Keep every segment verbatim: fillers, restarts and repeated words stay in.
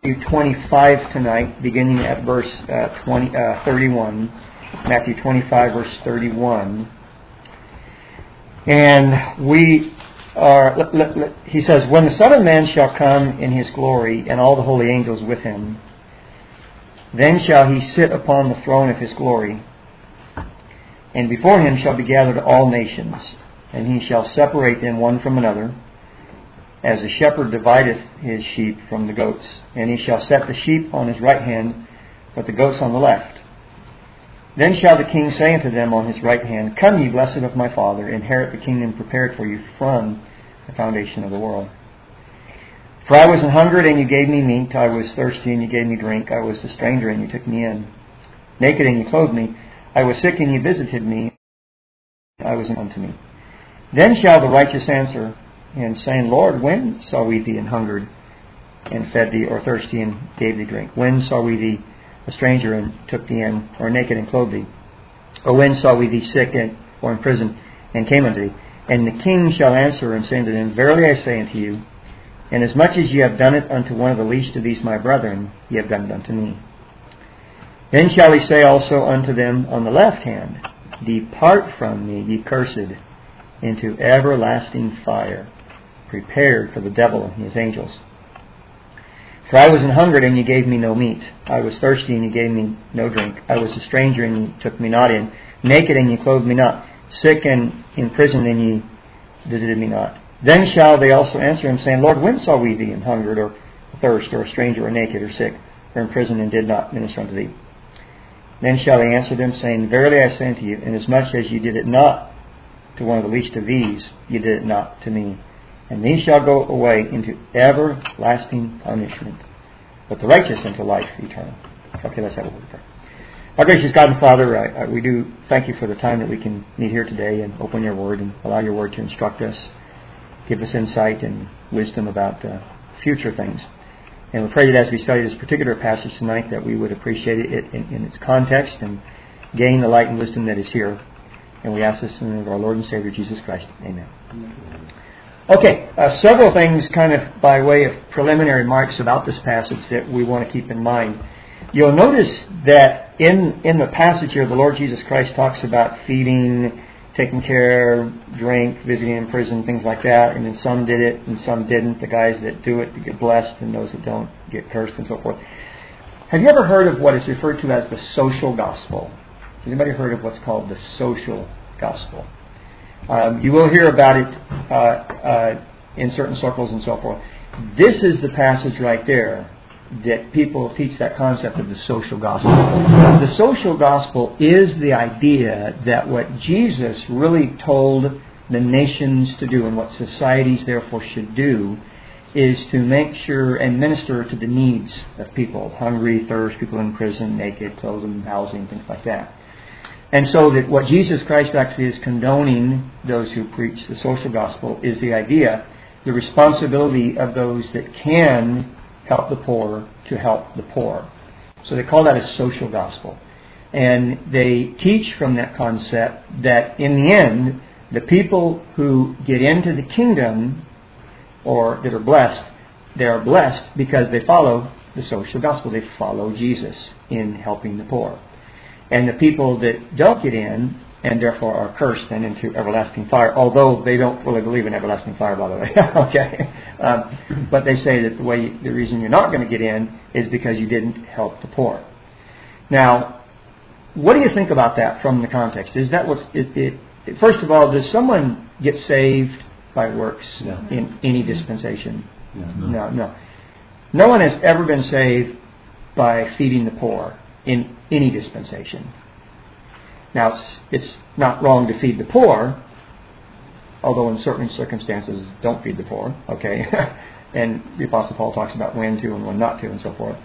twenty-five tonight, beginning at verse uh, twenty, uh, thirty-one. Matthew twenty-five, verse thirty-one. And we are, let, let, let, he says, "When the Son of Man shall come in his glory, and all the holy angels with him, then shall he sit upon the throne of his glory. And before him shall be gathered all nations, and he shall separate them one from another, as a shepherd divideth his sheep from the goats. And he shall set the sheep on his right hand, but the goats on the left. Then shall the king say unto them on his right hand, Come ye, blessed of my Father, inherit the kingdom prepared for you from the foundation of the world. For I was an hungered, and you gave me meat. I was thirsty, and you gave me drink. I was a stranger, and you took me in. Naked, and you clothed me. I was sick, and you visited me. I was unto me. Then shall the righteous answer, and saying, Lord, when saw we thee an hungered, and fed thee, or thirsty, and gave thee drink? When saw we thee a stranger, and took thee in, or naked, and clothed thee? Or when saw we thee sick, and, or in prison, and came unto thee? And the king shall answer, and say unto them, Verily I say unto you, inasmuch as ye have done it unto one of the least of these my brethren, ye have done it unto me. Then shall he say also unto them on the left hand, Depart from me, ye cursed, into everlasting fire, prepared for the devil and his angels. For I was an hungered, and ye gave me no meat. I was thirsty, and ye gave me no drink. I was a stranger, and ye took me not in. Naked, and ye clothed me not. Sick and in prison, and ye visited me not. Then shall they also answer him, saying, Lord, when saw we thee an hungered, or thirst, or a stranger, or naked, or sick, or in prison, and did not minister unto thee? Then shall they answer them, saying, Verily I say unto you, inasmuch as ye did it not to one of the least of these, ye did it not to me. And these shall go away into everlasting punishment, but the righteous into life eternal." Okay, let's have a word of prayer. Our gracious God and Father, I, I, we do thank you for the time that we can meet here today and open your word and allow your word to instruct us, give us insight and wisdom about uh, future things. And we pray that as we study this particular passage tonight, that we would appreciate it in, in its context and gain the light and wisdom that is here. And we ask this in the name of our Lord and Savior, Jesus Christ. Amen. Amen. Okay, uh, several things kind of by way of preliminary remarks about this passage that we want to keep in mind. You'll notice that in in the passage here, the Lord Jesus Christ talks about feeding, taking care, drink, visiting in prison, things like that. And then some did it and some didn't. The guys that do it get blessed, and those that don't get cursed, and so forth. Have you ever heard of what is referred to as the social gospel? Has anybody heard of what's called the social gospel? Um, you will hear about it uh, uh, in certain circles and so forth. This is the passage right there that people teach that concept of the social gospel. The social gospel is the idea that what Jesus really told the nations to do and what societies therefore should do is to make sure and minister to the needs of people. Hungry, thirst, people in prison, naked, clothing, housing, things like that. And so that what Jesus Christ actually is condoning those who preach the social gospel is the idea, the responsibility of those that can help the poor to help the poor. So they call that a social gospel. And they teach from that concept that in the end, the people who get into the kingdom or that are blessed, they are blessed because they follow the social gospel. They follow Jesus in helping the poor. And the people that don't get in and therefore are cursed and into everlasting fire, although they don't really believe in everlasting fire, by the way. okay, um, but they say that the way the reason you're not going to get in is because you didn't help the poor. Now, what do you think about that from the context? Is that what's it? it first of all, does someone get saved by works no. in any dispensation? No. no, no. No one has ever been saved by feeding the poor in any dispensation. Now, it's, it's not wrong to feed the poor, although in certain circumstances, don't feed the poor, okay? And the Apostle Paul talks about when to and when not to and so forth.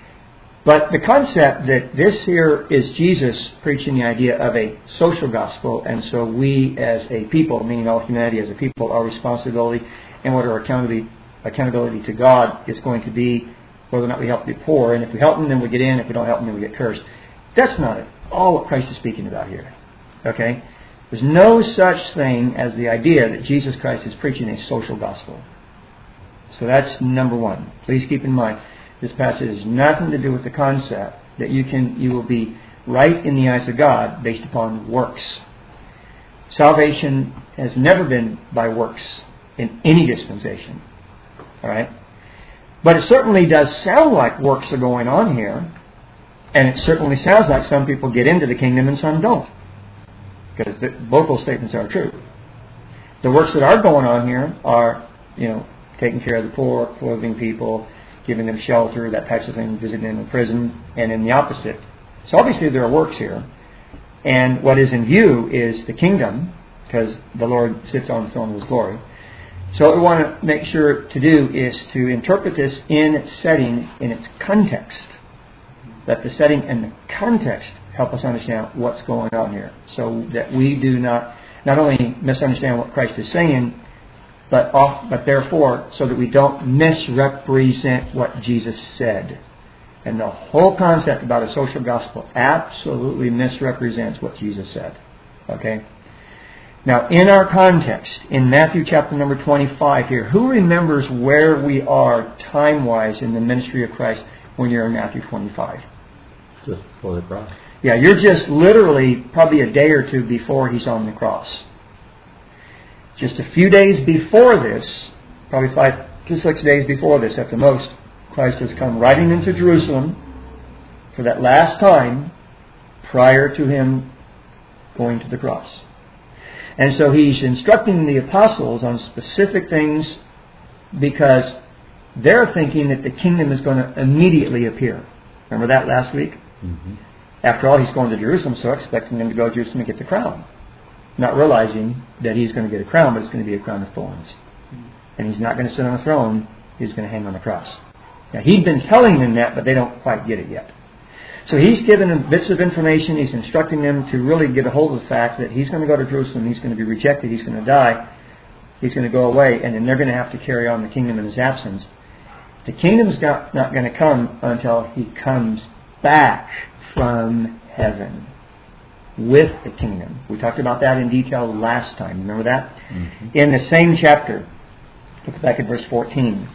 But the concept that this here is Jesus preaching the idea of a social gospel, and so we as a people, meaning all humanity as a people, our responsibility and what our accountability, accountability to God is going to be whether or not we help the poor, and if we help them, then we get in. If we don't help them, then we get cursed. That's not at all what Christ is speaking about here. Okay? There's no such thing as the idea that Jesus Christ is preaching a social gospel. So that's number one. Please keep in mind. This passage has nothing to do with the concept that you can you will be right in the eyes of God based upon works. Salvation has never been by works in any dispensation. All right? But it certainly does sound like works are going on here. And it certainly sounds like some people get into the kingdom and some don't. Because the, both those statements are true. The works that are going on here are, you know, taking care of the poor, clothing people, giving them shelter, that types of thing, visiting them in prison, and in the opposite. So obviously there are works here. And what is in view is the kingdom, because the Lord sits on the throne of His glory. So what we want to make sure to do is to interpret this in its setting, in its context. That the setting and the context help us understand what's going on here. So that we do not, not only misunderstand what Christ is saying, but off, but therefore, so that we don't misrepresent what Jesus said. And the whole concept about a social gospel absolutely misrepresents what Jesus said. Okay? Now, in our context, in Matthew chapter number twenty-five here, who remembers where we are time-wise in the ministry of Christ when you're in Matthew twenty-five? Just before the cross. Yeah, you're just literally probably a day or two before He's on the cross. Just a few days before this, probably five to six days before this at the most, Christ has come riding into Jerusalem for that last time prior to Him going to the cross. And so He's instructing the apostles on specific things because they're thinking that the kingdom is going to immediately appear. Remember that last week? Mm-hmm. After all, He's going to Jerusalem, so expecting them to go to Jerusalem and get the crown. Not realizing that He's going to get a crown, but it's going to be a crown of thorns. And He's not going to sit on a throne, He's going to hang on the cross. Now, He'd been telling them that, but they don't quite get it yet. So He's given them bits of information. He's instructing them to really get a hold of the fact that He's going to go to Jerusalem. He's going to be rejected. He's going to die. He's going to go away. And then they're going to have to carry on the kingdom in His absence. The kingdom's not, not going to come until He comes back from heaven with the kingdom. We talked about that in detail last time. Remember that? Mm-hmm. In the same chapter, look back at verse fourteen.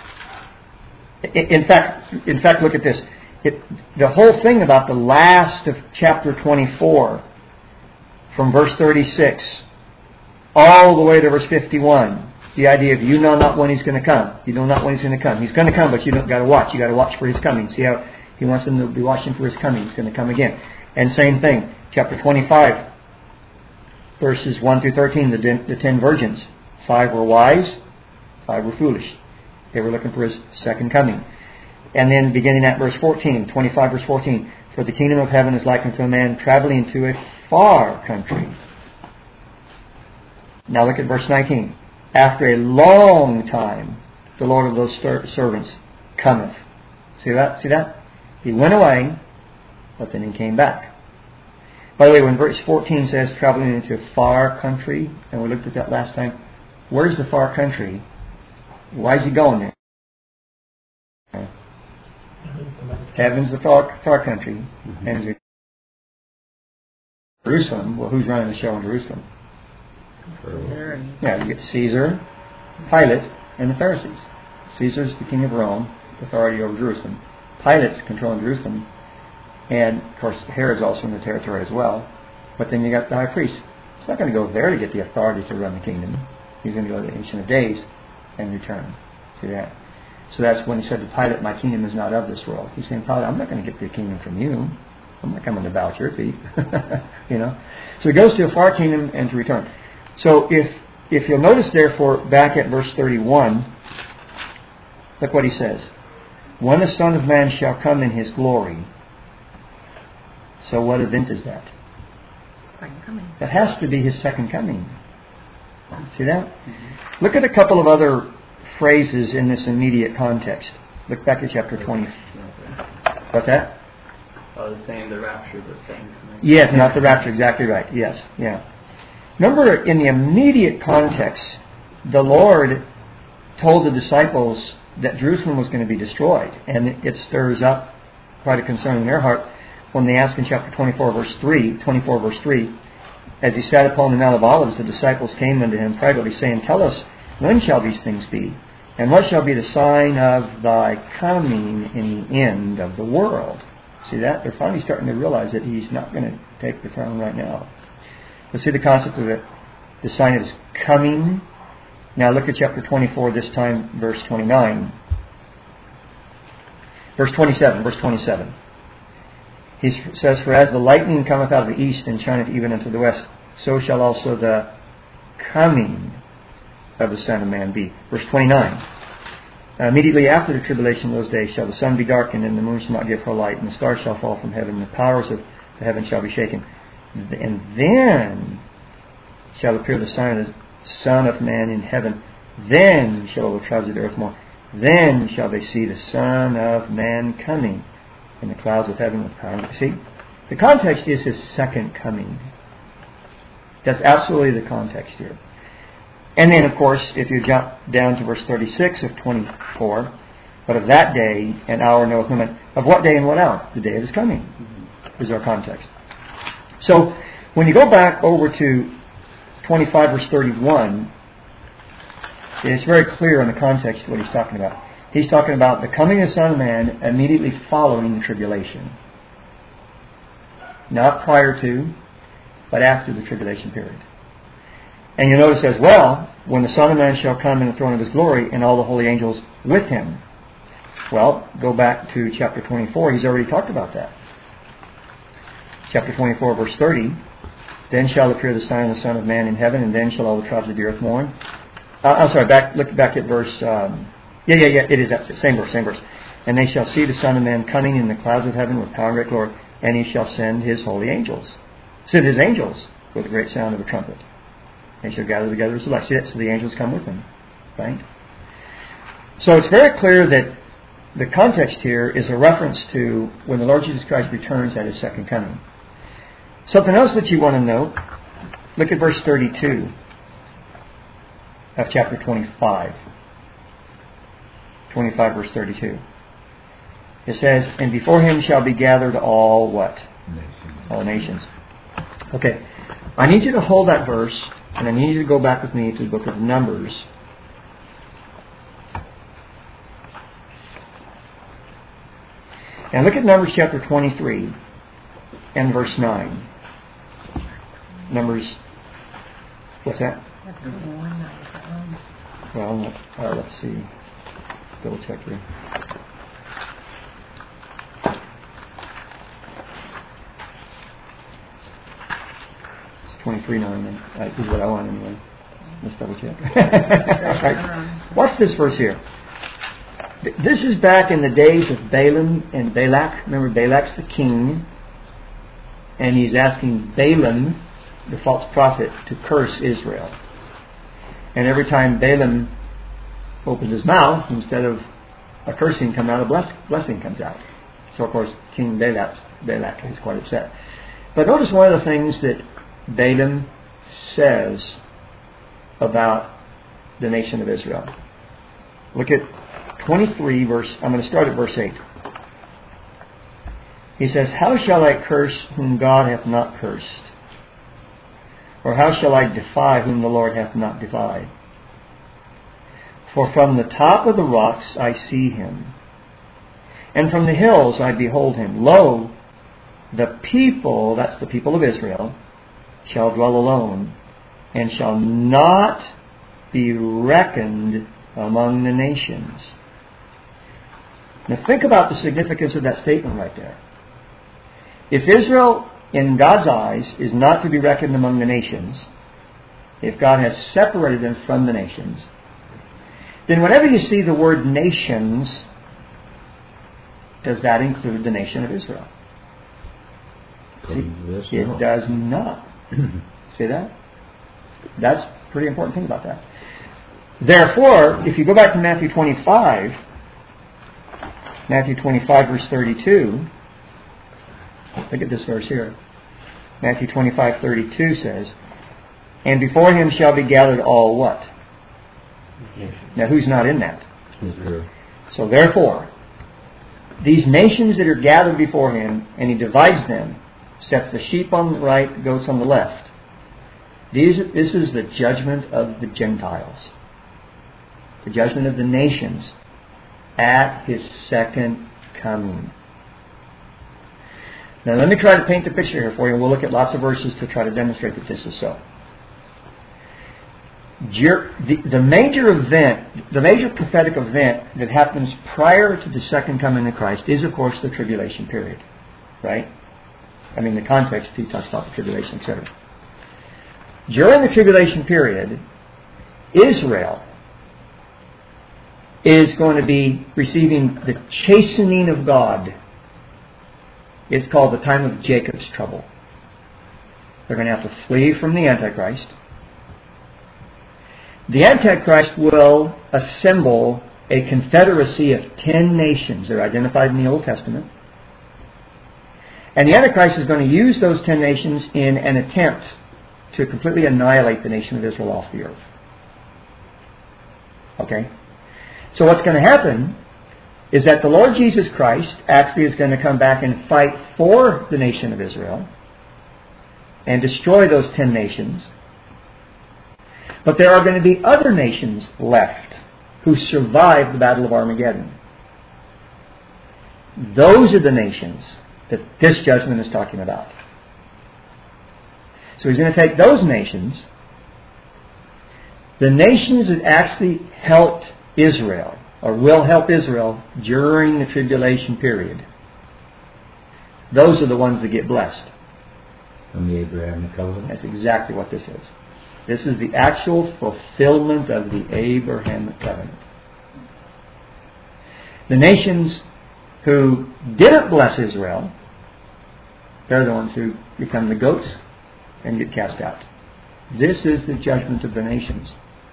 In fact, in fact, look at this. It, the whole thing about the last of chapter twenty-four, from verse thirty-six, all the way to verse fifty-one, the idea of you know not when He's going to come. You know not when He's going to come. He's going to come, but you don't got to watch. You got to watch for His coming. See how He wants them to be watching for His coming. He's going to come again. And same thing, chapter twenty-five, verses one through thirteen, the, the ten virgins. Five were wise, five were foolish. They were looking for His second coming. And then beginning at verse fourteen, twenty-five verse fourteen, for the kingdom of heaven is like unto a man traveling to a far country. Now look at verse nineteen. After a long time, the Lord of those servants cometh. See that? See that? He went away, but then He came back. By the way, when verse fourteen says traveling into a far country, and we looked at that last time, where's the far country? Why is He going there? Heaven's the far, far country. Mm-hmm. And Jerusalem, well, who's running the show in Jerusalem? Yeah, you get Caesar, Pilate, and the Pharisees. Caesar's the king of Rome, authority over Jerusalem. Pilate's controlling Jerusalem. And, of course, Herod's also in the territory as well. But then you got the high priest. He's not going to go there to get the authority to run the kingdom. He's going to go to the Ancient of Days and return. See that? So that's when He said to Pilate, my kingdom is not of this world. He's saying, Pilate, I'm not going to get the kingdom from you. I'm not coming to bow at your feet. You know? So He goes to a far kingdom and to return. So if if you'll notice, therefore, back at verse thirty-one, look what He says. When the Son of Man shall come in His glory. So what event is that? Second coming. That has to be His second coming. See that? Mm-hmm. Look at a couple of other phrases in this immediate context. Look back at chapter twenty. What's that? I was saying the rapture, the second coming. Yes, not the rapture. Exactly right. Yes, yeah. Remember, in the immediate context, the Lord told the disciples that Jerusalem was going to be destroyed, and it stirs up quite a concern in their heart when they ask in chapter twenty-four, verse three, twenty-four, verse three, as He sat upon the Mount of Olives, the disciples came unto Him privately, saying, Tell us, when shall these things be? And what shall be the sign of thy coming in the end of the world? See that? They're finally starting to realize that he's not going to take the throne right now. Let's see the concept of the, the sign of his coming. Now look at chapter twenty-four, this time verse twenty-nine. Verse twenty-seven, verse twenty-seven. He says, For as the lightning cometh out of the east and shineth even unto the west, so shall also the coming of the Son of Man be. Verse twenty-nine. Uh, immediately after the tribulation of those days shall the sun be darkened, and the moon shall not give her light, and the stars shall fall from heaven, and the powers of the heaven shall be shaken. And then shall appear the sign of the Son of Man in heaven. Then shall all the tribes of the earth mourn. Then shall they see the Son of Man coming in the clouds of heaven with power. See, the context is his second coming. That's absolutely the context here. And then, of course, if you jump down to verse thirty-six of twenty-four, but of that day and hour knoweth no man. Of what day and what hour? The day of his coming is our context. So, when you go back over to twenty-five verse thirty-one, it's very clear in the context what he's talking about. He's talking about the coming of the Son of Man immediately following the tribulation. Not prior to, but after the tribulation period. And you notice as well, when the Son of Man shall come in the throne of his glory, and all the holy angels with him. Well, go back to chapter twenty-four. He's already talked about that. Chapter twenty-four, verse thirty. Then shall appear the sign of the Son of Man in heaven, and then shall all the tribes of the earth mourn. Uh, I'm sorry, back, look back at verse... Um, yeah, yeah, yeah, it is that same verse, same verse. And they shall see the Son of Man coming in the clouds of heaven with power and great glory, and he shall send his holy angels. Send his angels with a great sound of a trumpet. They shall gather together his elect. See that? So the angels come with him. Right? So it's very clear that the context here is a reference to when the Lord Jesus Christ returns at his second coming. Something else that you want to note, look at verse thirty-two of chapter twenty-five. twenty-five verse thirty-two. It says, And before him shall be gathered all what? Nations. All nations. Okay. I need you to hold that verse, and I need you to go back with me to the book of Numbers. And look at Numbers chapter twenty-three and verse nine. Numbers, what's that? Well, uh, let's see. Let's double check here. It's twenty-three nine. Uh, is what I want anyway. Let's double check. Right. Watch this verse here. This is back in the days of Balaam and Balak. Remember, Balak's the king, and he's asking Balaam, the false prophet, to curse Israel. And every time Balaam opens his mouth, instead of a cursing come out, a bless, blessing comes out. So, of course, King Balak, Balak is quite upset. But notice one of the things that Balaam says about the nation of Israel. Look at twenty-three, verse. I'm going to start at verse eight. He says, How shall I curse whom God hath not cursed? Or how shall I defy whom the Lord hath not defied? For from the top of the rocks I see him, and from the hills I behold him. Lo, the people, that's the people of Israel, shall dwell alone, and shall not be reckoned among the nations. Now think about the significance of that statement right there. If Israel, in God's eyes, is not to be reckoned among the nations, if God has separated them from the nations, then whenever you see the word nations, does that include the nation of Israel? See, it does not. See that? That's a pretty important thing about that. Therefore, if you go back to Matthew twenty-five, Matthew twenty-five verse thirty-two, look at this verse here. Matthew twenty-five thirty-two says, And before him shall be gathered all what? Now who's not in that? Israel. So therefore, these nations that are gathered before him, and he divides them, sets the sheep on the right, the goats on the left. These, this is the judgment of the Gentiles. The judgment of the nations at His second coming. Now let me try to paint the picture here for you. We'll look at lots of verses to try to demonstrate that this is so. The, the major event, the major prophetic event that happens prior to the second coming of Christ is, of course, the tribulation period. Right? I mean, the context, he talks about the tribulation, et cetera. During the tribulation period, Israel is going to be receiving the chastening of God. It's called the time of Jacob's trouble. They're going to have to flee from the Antichrist. The Antichrist will assemble a confederacy of ten nations. They're identified in the Old Testament. And the Antichrist is going to use those ten nations in an attempt to completely annihilate the nation of Israel off the earth. Okay? So what's going to happen is that the Lord Jesus Christ actually is going to come back and fight for the nation of Israel and destroy those ten nations. But there are going to be other nations left who survived the Battle of Armageddon. Those are the nations that this judgment is talking about. So He's going to take those nations, the nations that actually helped Israel, or will help Israel during the tribulation period. Those are the ones that get blessed. From the Abrahamic covenant. That's exactly what this is. This is the actual fulfillment of the Abrahamic covenant. The nations who didn't bless Israel, they're the ones who become the goats and get cast out. This is the judgment of the nations.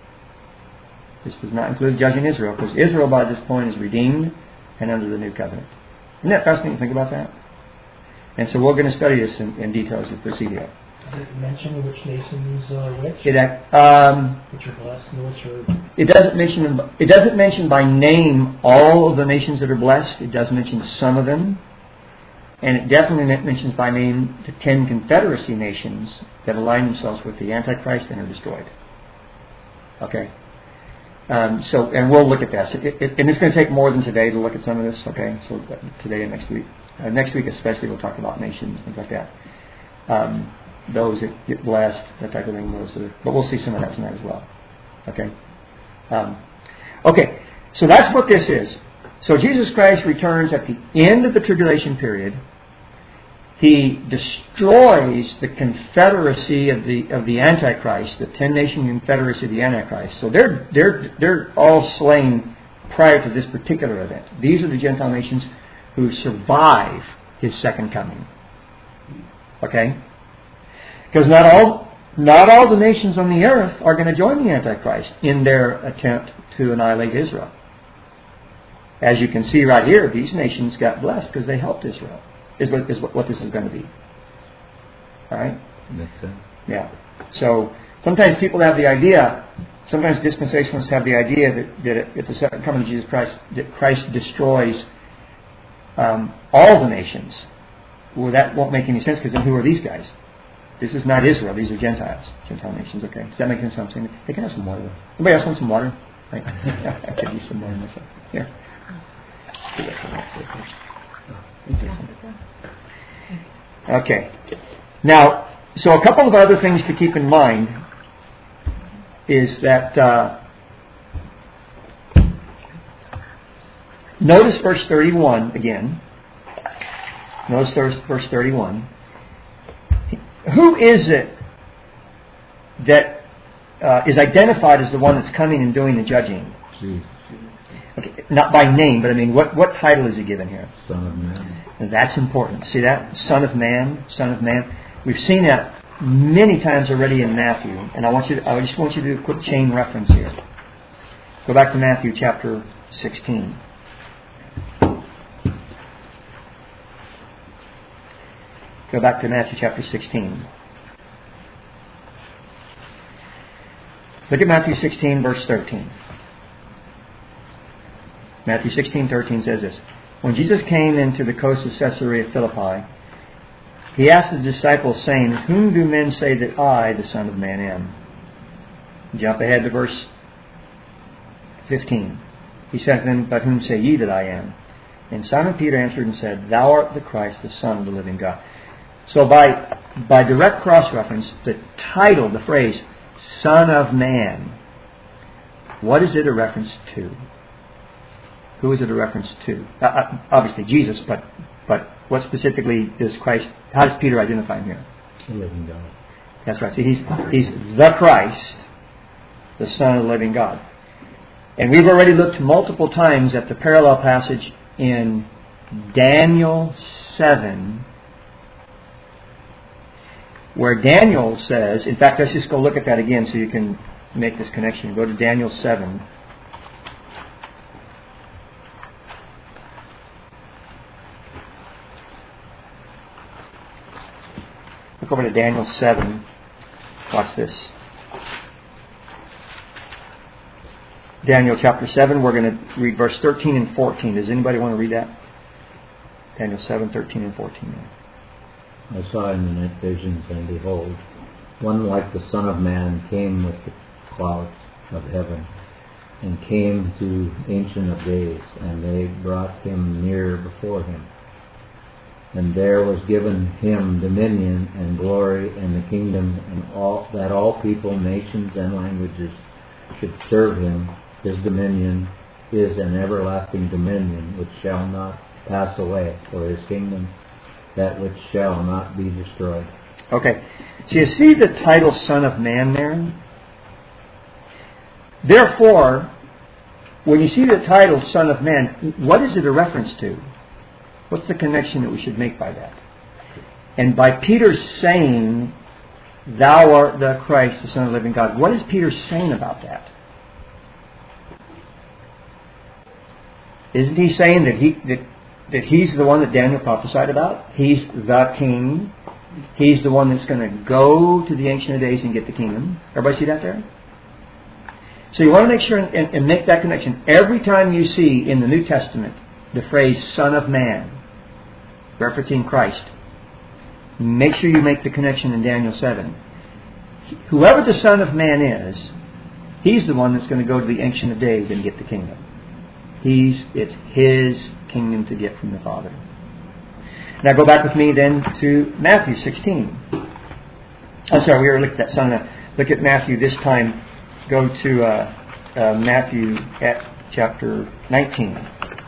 This does not include judging Israel, because Israel by this point is redeemed and under the new covenant. Isn't that fascinating to think about that? And so we're going to study this in, in detail as we proceed here. Does it mention which nations are which? It, um, which are blessed and which are... It doesn't mention. It doesn't mention by name all of the nations that are blessed. It does mention some of them, and it definitely mentions by name the ten confederacy nations that align themselves with the Antichrist and are destroyed. Okay. Um, so, and we'll look at that. So it, it, and it's going to take more than today to look at some of this. Okay, so today and next week, uh, next week especially, we'll talk about nations, things like that. Um, those that get blessed, that type of thing. Those that are, but we'll see some of that tonight as well. Okay. Um, okay. So that's what this is. So Jesus Christ returns at the end of the tribulation period. He destroys the confederacy of the of the Antichrist, the ten nation confederacy of the Antichrist. So they're they're they're all slain prior to this particular event. These are the Gentile nations who survive His second coming. Okay? Because not all not all the nations on the earth are going to join the Antichrist in their attempt to annihilate Israel. As you can see right here, these nations got blessed because they helped Israel. Is what is what this is going to be. All right? Makes sense. Yeah. So sometimes people have the idea, sometimes dispensationalists have the idea that, that at the second coming of Jesus Christ, that Christ destroys um, all the nations. Well, that won't make any sense, because then who are these guys? This is not Israel. These are Gentiles. Gentile nations. Okay. Does that make sense? I'm saying? They can have some water. Anybody else want some water? Right. I could use some water myself. Here. Okay. Now, so a couple of other things to keep in mind is that uh, notice verse thirty-one again. Notice verse thirty-one. Who is it that uh, is identified as the one that's coming and doing the judging? Jesus. Okay, not by name, but I mean, what, what title is he given here? Son of Man. And that's important. See that? Son of Man, Son of Man. We've seen that many times already in Matthew, and I want you to, I just want you to do a quick chain reference here. Go back to Matthew chapter sixteen. Go back to Matthew chapter sixteen. Look at Matthew sixteen, verse thirteen. Matthew sixteen, thirteen says this. When Jesus came into the coast of Caesarea Philippi, He asked the disciples, saying, Whom do men say that I, the Son of Man, am? Jump ahead to verse fifteen. He said to them, "But whom say ye that I am?" And Simon Peter answered and said, "Thou art the Christ, the Son of the living God." So by by direct cross-reference, the title, the phrase, Son of Man, what is it a reference to? Who is it a reference to? Uh, obviously Jesus, but but what specifically does Christ, how does Peter identify him here? The living God. That's right. See, he's, he's the Christ, the Son of the living God. And we've already looked multiple times at the parallel passage in Daniel seven, where Daniel says, in fact, let's just go look at that again so you can make this connection. Go to Daniel seven. Look over to Daniel seven. Watch this. Daniel chapter seven, we're going to read verse thirteen and fourteen. Does anybody want to read that? Daniel seven, thirteen and fourteen. I saw in the night visions, and behold, one like the Son of Man came with the clouds of heaven, and came to Ancient of Days, and they brought him near before him. And there was given him dominion and glory and the kingdom, and all that all people, nations, and languages should serve him. His dominion is an everlasting dominion which shall not pass away, for his kingdom that which shall not be destroyed. Okay, so you see the title Son of Man there? Therefore, when you see the title Son of Man, what is it a reference to? What's the connection that we should make by that? And by Peter saying, "Thou art the Christ, the Son of the living God," what is Peter saying about that? Isn't he saying that he that, that he's the one that Daniel prophesied about? He's the king. He's the one that's going to go to the Ancient of Days and get the kingdom. Everybody see that there? So you want to make sure and, and, and make that connection. Every time you see in the New Testament the phrase Son of Man, referencing Christ, make sure you make the connection in Daniel seven. Whoever the Son of Man is, he's the one that's going to go to the Ancient of Days and get the kingdom. He's, it's his kingdom to get from the Father. Now go back with me then to Matthew sixteen. I'm sorry, we already looked at that Son of Man. Look at Matthew this time. Go to uh, uh, Matthew at chapter nineteen.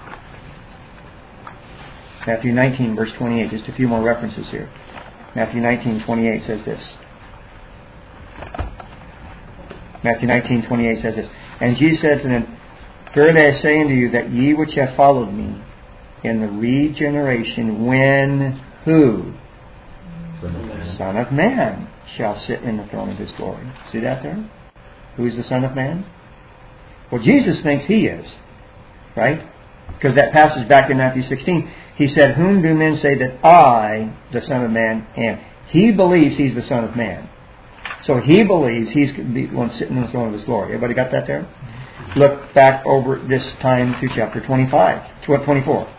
Matthew nineteen, verse twenty-eight. Just a few more references here. Matthew nineteen, twenty-eight says this. Matthew nineteen, twenty-eight says this. And Jesus said to them, "Verily I say unto you, that ye which have followed me in the regeneration, when who? Son of Man. Son of Man shall sit in the throne of his glory." See that there? Who is the Son of Man? Well, Jesus thinks he is. Right? Because that passage back in Matthew sixteen, he said, "Whom do men say that I, the Son of Man, am?" He believes he's the Son of Man. So he believes he's the one sitting on the throne of his glory. Everybody got that there? Look back over this time to chapter twenty-five, twenty-four.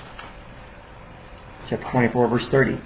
Chapter twenty-four, verse thirty.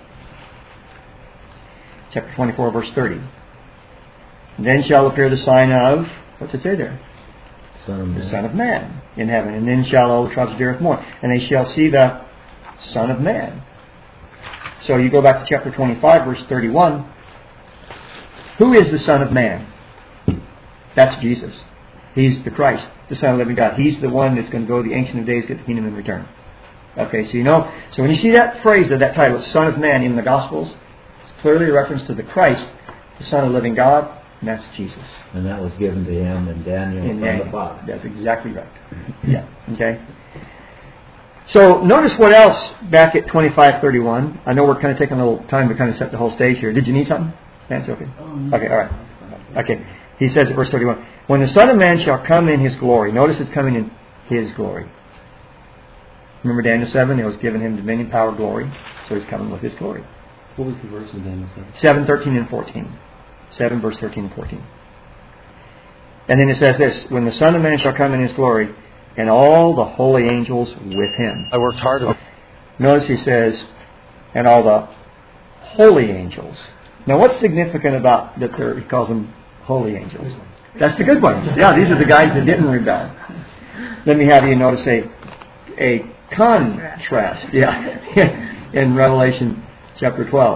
Chapter twenty-four, verse thirty. "Then shall appear the sign of," what's it say there? Son of Man. The Son of Man in heaven. "And then shall all the tribes of the earth mourn, and they shall see the Son of Man." So you go back to chapter twenty-five, verse thirty-one. Who is the Son of Man? That's Jesus. He's the Christ, the Son of the living God. He's the one that's going to go to the Ancient of Days, get the kingdom in return. Okay, so you know, so when you see that phrase of that title, Son of Man, in the Gospels, it's clearly a reference to the Christ, the Son of the living God, and that's Jesus. And that was given to him in Daniel In from Daniel. the Father. That's exactly right. Yeah. Okay. So notice what else back at twenty-five thirty-one. I know we're kind of taking a little time to kind of set the whole stage here. Did you need something? That's okay. Okay. All right. Okay. He says at verse thirty-one, "When the Son of Man shall come in his glory." Notice it's coming in his glory. Remember Daniel seven? It was given him dominion, power, glory. So he's coming with his glory. What was the verse in Daniel seven? seven, thirteen, and fourteen. seven, verse thirteen and fourteen. And then it says this, "When the Son of Man shall come in his glory, and all the holy angels with him." I worked hard. Notice he says, "and all the holy angels." Now what's significant about that there, he calls them holy angels? That's the good ones. Yeah, these are the guys that didn't rebel. Let me have you notice a, a contrast. Yeah, in Revelation chapter twelve.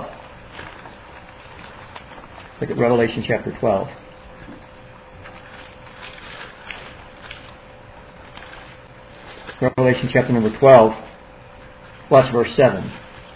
Look at Revelation chapter twelve. Revelation chapter number twelve. Watch verse seven.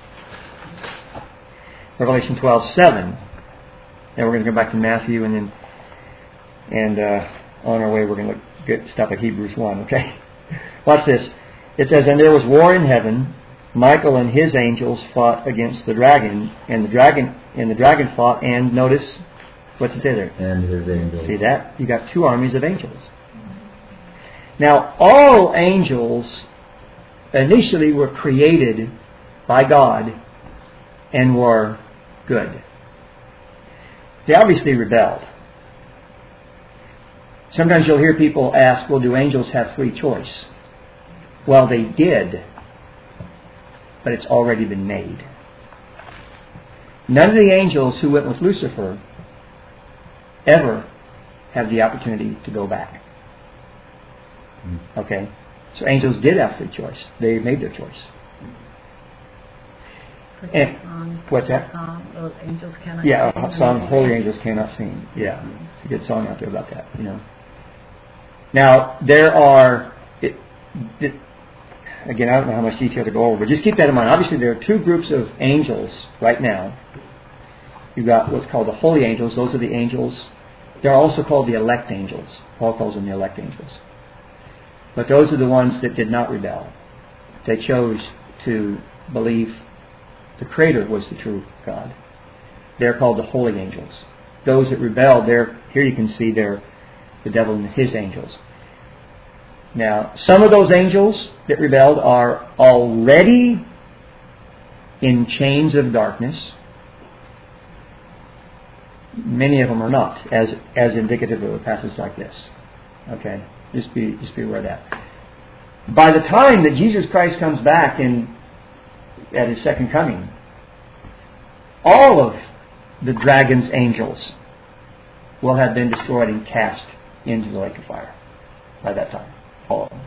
Revelation twelve, seven. Then we're going to go back to Matthew, and then and uh, on our way we're going to look, get stop at Hebrews one. Okay, watch this. It says, "And there was war in heaven. Michael and his angels fought against the dragon, and the dragon and the dragon fought." And notice what's it say there? And his angels. See that? You got two armies of angels. Now, all angels initially were created by God and were good. They obviously rebelled. Sometimes you'll hear people ask, well, do angels have free choice? Well, they did, but it's already been made. None of the angels who went with Lucifer ever have the opportunity to go back. Okay? So angels did have free choice. They made their choice. And, song, what's that? Song, those angels cannot Yeah, sing. a song, Holy Angels Cannot Sing. Yeah, it's a good song out there about that, you know. Now, there are, it, it, again, I don't know how much detail to go over, but just keep that in mind. Obviously, there are two groups of angels right now. You've got what's called the holy angels. Those are the angels. They're also called the elect angels. Paul calls them the elect angels. But those are the ones that did not rebel. They chose to believe the Creator was the true God. They're called the holy angels. Those that rebelled, they're, here you can see they're the devil and his angels. Now, some of those angels that rebelled are already in chains of darkness. Many of them are not, as as indicative of a passage like this. Okay, just be just be aware of that. By the time that Jesus Christ comes back in at His second coming, all of the dragon's angels will have been destroyed and cast into the lake of fire by that time. All of them.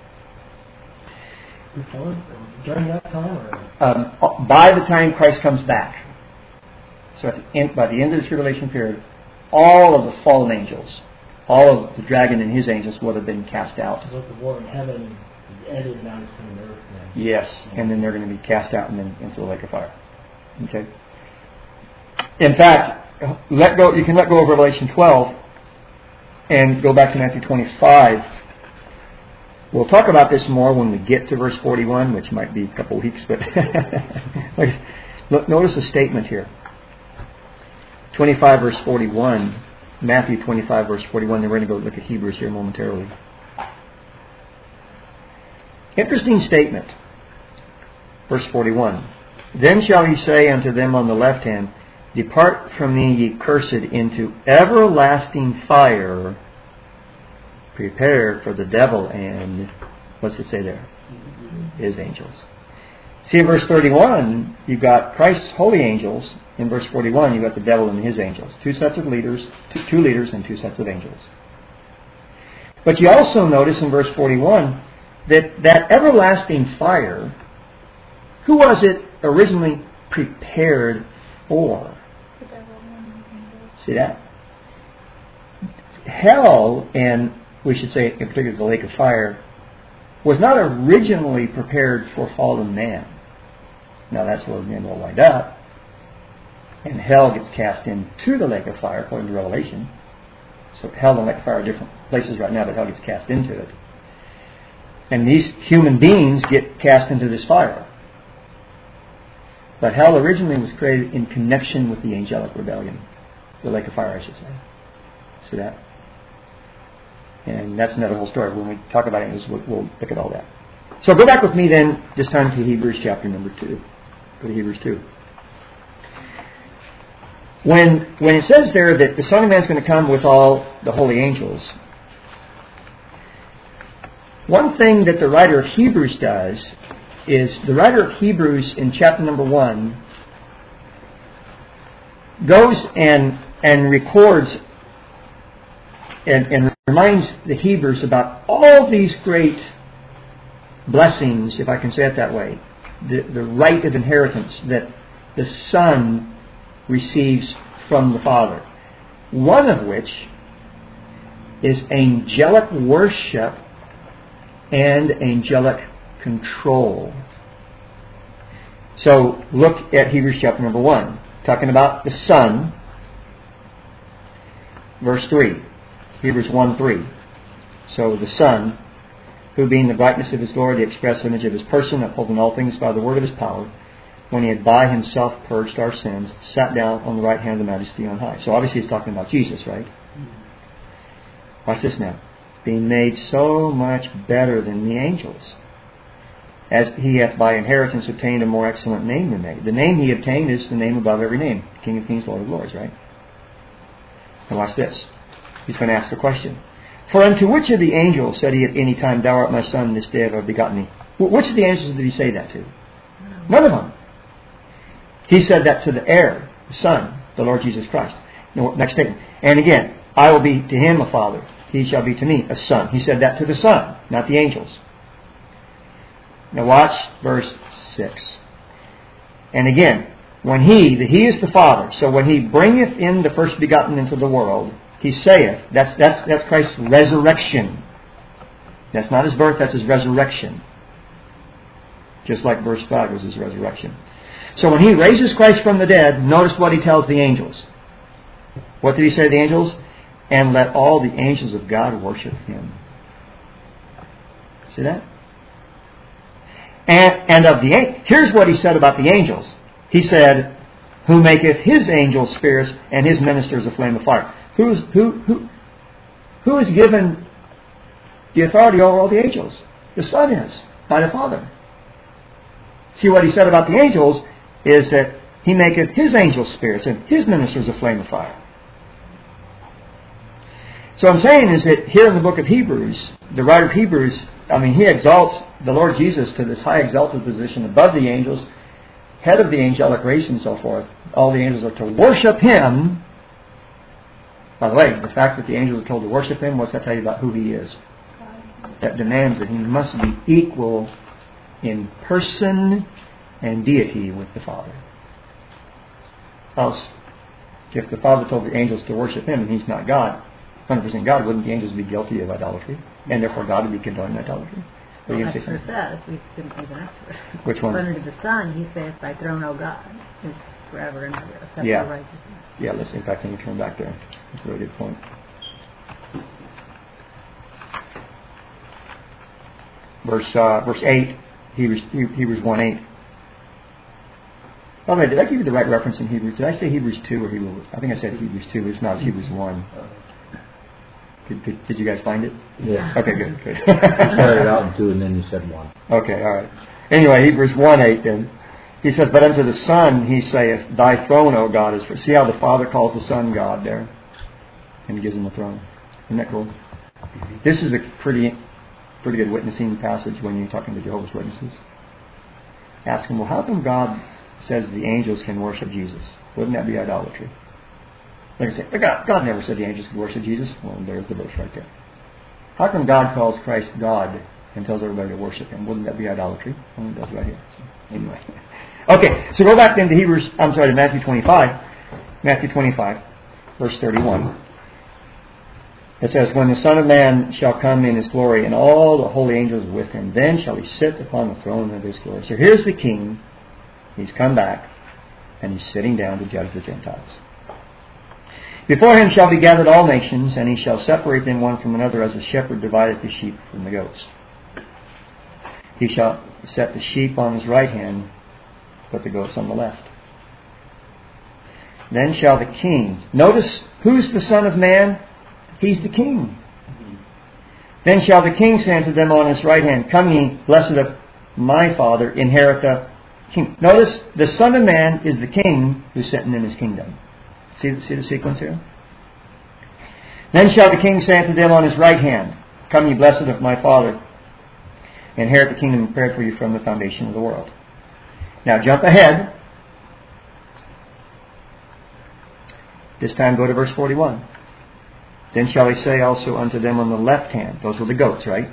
Before, during that time, or Um, by the time Christ comes back. So at the end, by the end of the tribulation period, all of the fallen angels, all of the dragon and his angels would have been cast out. so the war in heaven is ended, now it's coming to earth now. Yes, and then they're going to be cast out and then into the lake of fire. Okay. In fact, let go. You can let go of Revelation twelve and go back to Matthew twenty-five. We'll talk about this more when we get to verse forty-one, which might be a couple weeks. But look, notice the statement here. twenty-five verse forty-one. Matthew twenty-five verse forty-one. Then we're going to go look at Hebrews here momentarily. Interesting statement. Verse forty-one. Then shall he say unto them on the left hand, Depart from me, ye cursed, into everlasting fire, prepared for the devil and, what's it say there? His angels. See, in verse thirty-one, you've got Christ's holy angels. In verse forty-one, you've got the devil and his angels. Two sets of leaders, two, two leaders and two sets of angels. But you also notice in verse forty-one that that everlasting fire, who was it originally prepared for? See that? Hell, and we should say in particular the lake of fire, was not originally prepared for fallen man. Now that's where men will wind up. And hell gets cast into the lake of fire according to Revelation. So hell and lake of fire are different places right now, but hell gets cast into it. And these human beings get cast into this fire. But hell originally was created in connection with the angelic rebellion. The lake of fire, I should say. See that? And that's another whole story. When we talk about it, we'll, we'll look at all that. So go back with me then, this time to Hebrews chapter number two. Go to Hebrews two. When, when it says there that the Son of Man is going to come with all the holy angels, one thing that the writer of Hebrews does is the writer of Hebrews in chapter number one goes and and records and, and reminds the Hebrews about all these great blessings, if I can say it that way, the, the right of inheritance that the Son receives from the Father. One of which is angelic worship and angelic control. So look at Hebrews chapter number one, talking about the Son, verse three, Hebrews one three. So the Son, who being the brightness of His glory, the express image of His person, upholding all things by the word of His power, when He had by Himself purged our sins, sat down on the right hand of the Majesty on high. So obviously He's talking about Jesus, right? Watch this now. Being made so much better than the angels, as He hath by inheritance obtained a more excellent name than they. The name He obtained is the name above every name. King of kings, Lord of lords, right? Now watch this. He's going to ask the question. For unto which of the angels said He at any time, Thou art my Son, this day have I begotten Thee? Which of the angels did He say that to? None of them. He said that to the heir, the Son, the Lord Jesus Christ. Next statement. And again, I will be to Him a father. He shall be to me a son. He said that to the Son, not the angels. Now watch verse six. And again, when He, the He is the Father, so when He bringeth in the first begotten into the world, He saith, that's, that's, that's Christ's resurrection. That's not His birth, that's His resurrection. Just like verse five was His resurrection. So when He raises Christ from the dead, notice what He tells the angels. What did He say to the angels? And let all the angels of God worship Him. See that? And, and of the here's what He said about the angels. He said, who maketh His angels spirits and His ministers a flame of fire. Who's, who, who, who is given the authority over all the angels? The Son is, by the Father. See, what He said about the angels is that He maketh His angels spirits and His ministers a flame of fire. So I'm saying is that here in the book of Hebrews, the writer of Hebrews, I mean, he exalts the Lord Jesus to this high exalted position above the angels, head of the angelic race and so forth. All the angels are to worship Him. By the way, the fact that the angels are told to worship Him, what's that tell you about who He is? That demands that He must be equal in person and deity with the Father. Else, if the Father told the angels to worship Him and He's not God, one hundred percent God, wouldn't the angels be guilty of idolatry? And therefore God would be condoning idolatry? Well, that's what it says. We didn't even answer it. Which one? Under the Son, He says, Thy throne, O God, is forever and ever, except yeah. for righteousness. Yeah, let's, in fact, let me turn back there. That's a really good point. Verse uh, verse eight, Hebrews, Hebrews one eight. Oh, wait, did I give you the right reference in Hebrews? Did I say Hebrews two or Hebrews? I think I said Hebrews two. It's not Hebrews one. Did, did, did you guys find it? Yeah. Okay, good. good. Started out in two and then you said one. Okay, all right. Anyway, Hebrews one eight then. He says, but unto the Son He saith, Thy throne, O God, is for... See how the Father calls the Son God there? And He gives Him a throne. Isn't that cool? This is a pretty pretty good witnessing passage when you're talking to Jehovah's Witnesses. Ask them, well, how come God says the angels can worship Jesus? Wouldn't that be idolatry? Like I say, God, God never said the angels could worship Jesus. Well, there's the verse right there. How come God calls Christ God and tells everybody to worship Him? Wouldn't that be idolatry? Well, it does right here. So, anyway. Okay, so go back then to Hebrews, I'm sorry, to Matthew twenty-five. Matthew twenty-five, verse thirty-one. It says, when the Son of Man shall come in His glory, and all the holy angels with Him, then shall He sit upon the throne of His glory. So here's the King. He's come back, and He's sitting down to judge the Gentiles. Before Him shall be gathered all nations, and He shall separate them one from another, as a shepherd divideth the sheep from the goats. He shall set the sheep on His right hand, but the goats on the left. Then shall the King... Notice, who's the Son of Man? He's the King. Then shall the King say unto them on His right hand, Come ye, blessed of my Father, inherit the King. Notice, the Son of Man is the King who's sitting in His kingdom. See, see the sequence here? Then shall the King say unto them on His right hand, Come ye, blessed of my Father, inherit the kingdom prepared for you from the foundation of the world. Now jump ahead. This time go to verse forty-one. Then shall he say also unto them on the left hand, those were the goats, right?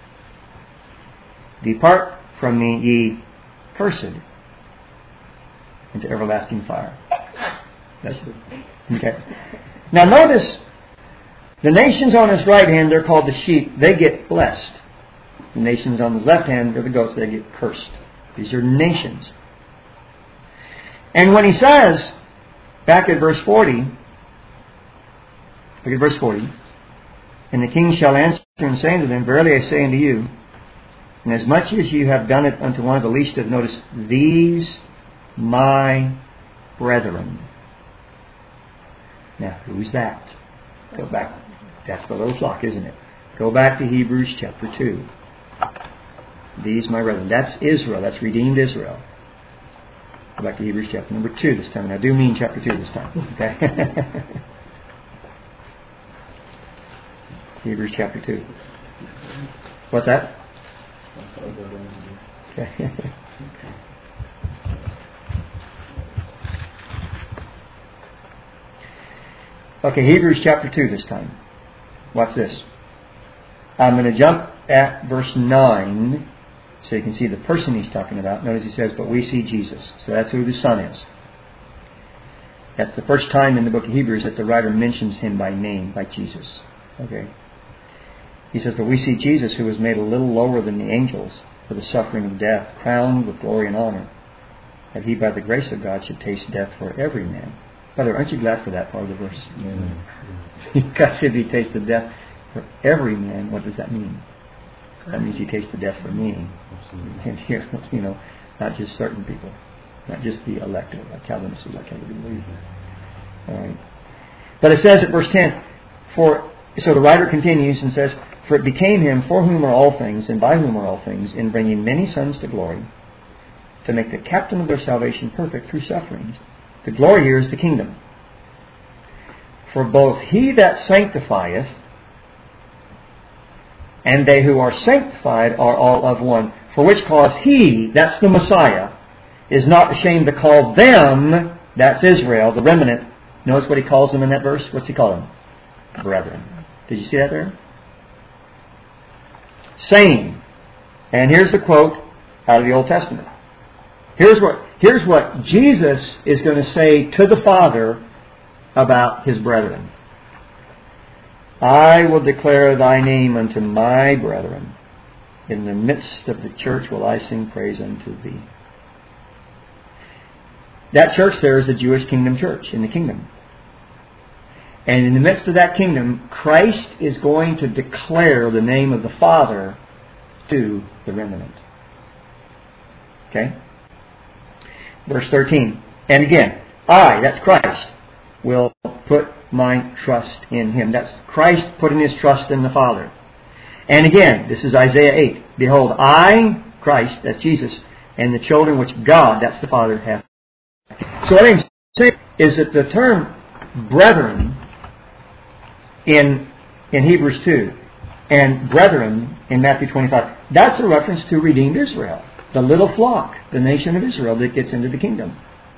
Depart from me, ye cursed, into everlasting fire. That's it. Okay. Now notice, the nations on his right hand, they're called the sheep. They get blessed. The nations on his left hand are the goats. They get cursed. These are nations. And when he says, back at verse forty, look at verse forty, and the king shall answer and say unto them, verily I say unto you, inasmuch as you have done it unto one of the least of, notice, these my brethren. Now, who's that? Go back. That's the little flock, isn't it? Go back to Hebrews chapter two. These my brethren. That's Israel. That's redeemed Israel. Go back to Hebrews chapter number two this time. And I do mean chapter two this time. Okay? Hebrews chapter two. What's that? Okay. Okay, Hebrews chapter two this time. Watch this. I'm going to jump at verse nine so you can see the person he's talking about. Notice he says, but we see Jesus. So that's who the Son is. That's the first time in the book of Hebrews that the writer mentions him by name, by Jesus. Okay. He says, but we see Jesus, who was made a little lower than the angels for the suffering of death, crowned with glory and honor, that he by the grace of God should taste death for every man. By the way, aren't you glad for that part of the verse? God said he tasted death for every man. What does that mean? That means he tasted death for me. And here, you know, not just certain people. Not just the elect, like Calvinists, like I believe. All right. But it says at verse ten, for so the writer continues and says, for it became him for whom are all things, and by whom are all things, in bringing many sons to glory, to make the captain of their salvation perfect through sufferings. The glory here is the kingdom. For both he that sanctifieth and they who are sanctified are all of one. For which cause he, that's the Messiah, is not ashamed to call them, that's Israel, the remnant. Notice what he calls them in that verse. What's he call them? Brethren. Did you see that there? Saying, and here's the quote out of the Old Testament. Here's what, here's what Jesus is going to say to the Father about his brethren. I will declare thy name unto my brethren. In the midst of the church will I sing praise unto thee. That church there is the Jewish kingdom church in the kingdom. And in the midst of that kingdom, Christ is going to declare the name of the Father to the remnant. Okay? Verse thirteen. And again, I, that's Christ, will put my trust in him. That's Christ putting his trust in the Father. And again, this is Isaiah eight. Behold, I, Christ, that's Jesus, and the children which God, that's the Father, hath. So what I'm saying is that the term brethren in in Hebrews two and brethren in Matthew twenty-five, that's a reference to redeemed Israel, the little flock, the nation of Israel that gets into the kingdom.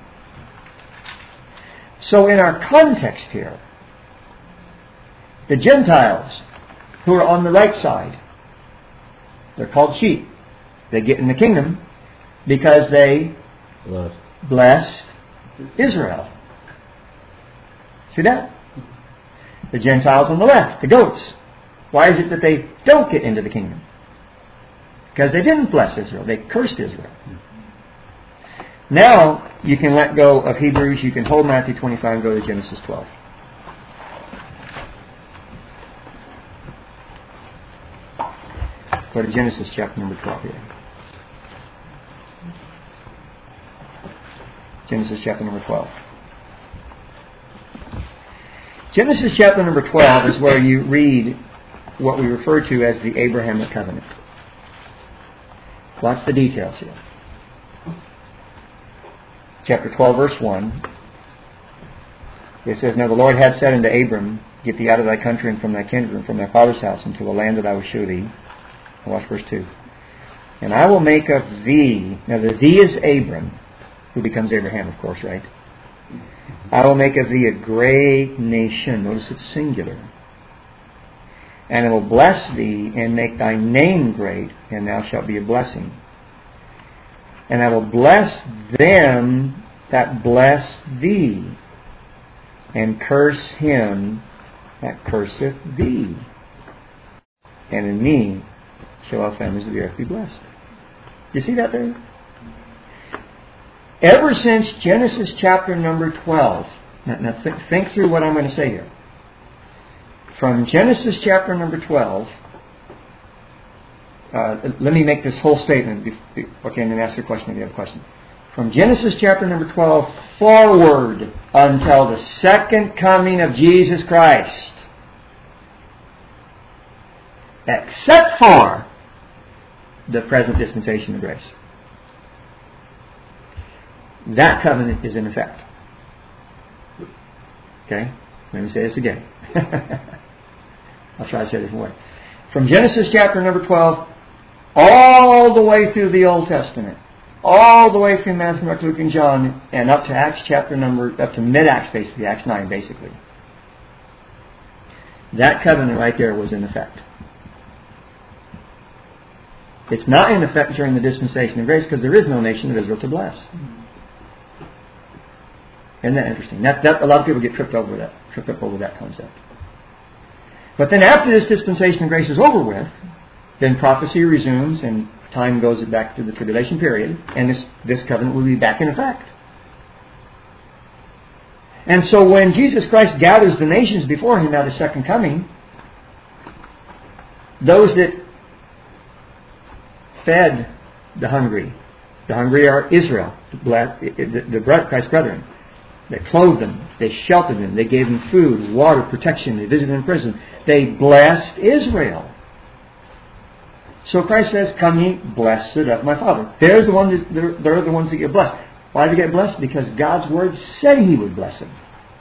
So in our context here, the Gentiles who are on the right side, they're called sheep. They get in the kingdom because they blessed, blessed Israel. See that? The Gentiles on the left, the goats. Why is it that they don't get into the kingdom? Because they didn't bless Israel. They cursed Israel. Now you can let go of Hebrews. You can hold Matthew twenty-five and go to Genesis twelve. Go to Genesis chapter number twelve here. Genesis chapter number twelve. Genesis chapter number twelve is where you read what we refer to as the Abrahamic covenant. Watch the details here. Chapter twelve, verse one. It says, Now the Lord had said unto Abram, Get thee out of thy country and from thy kindred and from thy father's house into a land that I will shew thee. And watch verse two. And I will make of thee, now the thee is Abram, who becomes Abraham, of course, right? I will make of thee a great nation. Notice it's singular. And I will bless thee, and make thy name great, and thou shalt be a blessing. And I will bless them that bless thee, and curse him that curseth thee. And in me shall all families of the earth be blessed. You see that there? Ever since Genesis chapter number twelve, now, now th- think through what I'm going to say here. From Genesis chapter number twelve, uh, let me make this whole statement. Be- okay, and then ask your question if you have a question. From Genesis chapter number twelve forward until the second coming of Jesus Christ, except for the present dispensation of grace, that covenant is in effect. Okay? Let me say this again. I'll try to say it a different way. From Genesis chapter number twelve, all the way through the Old Testament, all the way through Matthew, Mark, Luke, and John, and up to Acts chapter number, up to mid-Acts basically, Acts nine basically. That covenant right there was in effect. It's not in effect during the dispensation of grace because there is no nation of Israel to bless. Isn't that interesting? That, that, a lot of people get tripped over that, tripped up over that concept. But then after this dispensation of grace is over with, then prophecy resumes and time goes back to the tribulation period, and this, this covenant will be back in effect. And so when Jesus Christ gathers the nations before Him at His second coming, those that fed the hungry, the hungry are Israel, the, the, the Christ's brethren. They clothed them, they sheltered them, they gave them food, water, protection, they visited them in prison. They blessed Israel. So Christ says, "Come ye, blessed of my Father." There's the ones that, they're, they're the ones that get blessed. Why do they get blessed? Because God's Word said He would bless them.